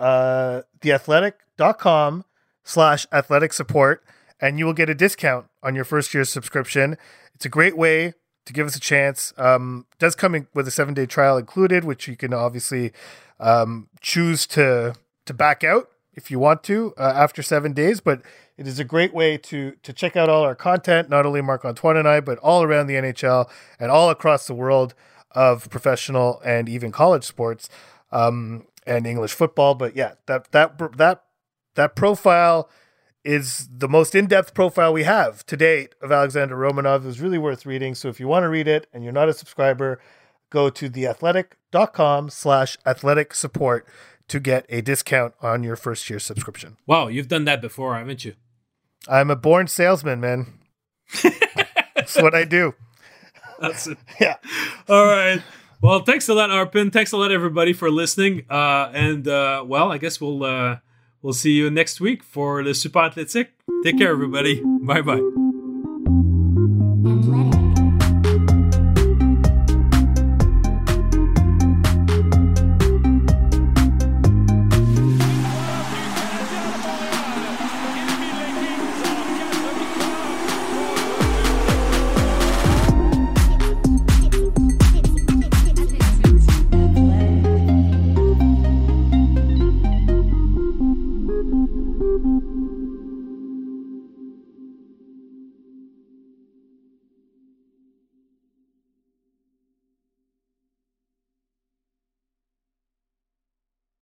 theathletic.com/athletic support, and you will get a discount on your first year's subscription. It's a great way to give us a chance. Does come with a 7-day trial included, which you can obviously choose to back out if you want to after 7 days, but it is a great way to check out all our content, not only Marc-Antoine and I, but all around the NHL and all across the world of professional and even college sports and English football. But yeah, that profile is the most in-depth profile we have to date of Alexander Romanov. It was really worth reading. So if you want to read it and you're not a subscriber, go to theathletic.com/athletic support to get a discount on your first year subscription. Wow, you've done that before, haven't you? I'm a born salesman, man. That's what I do. That's it. Yeah. All right. Well, thanks a lot, Arpin. Thanks a lot, everybody, for listening. Well, I guess we'll see you next week for the Super Athletic. Take care, everybody. Bye-bye.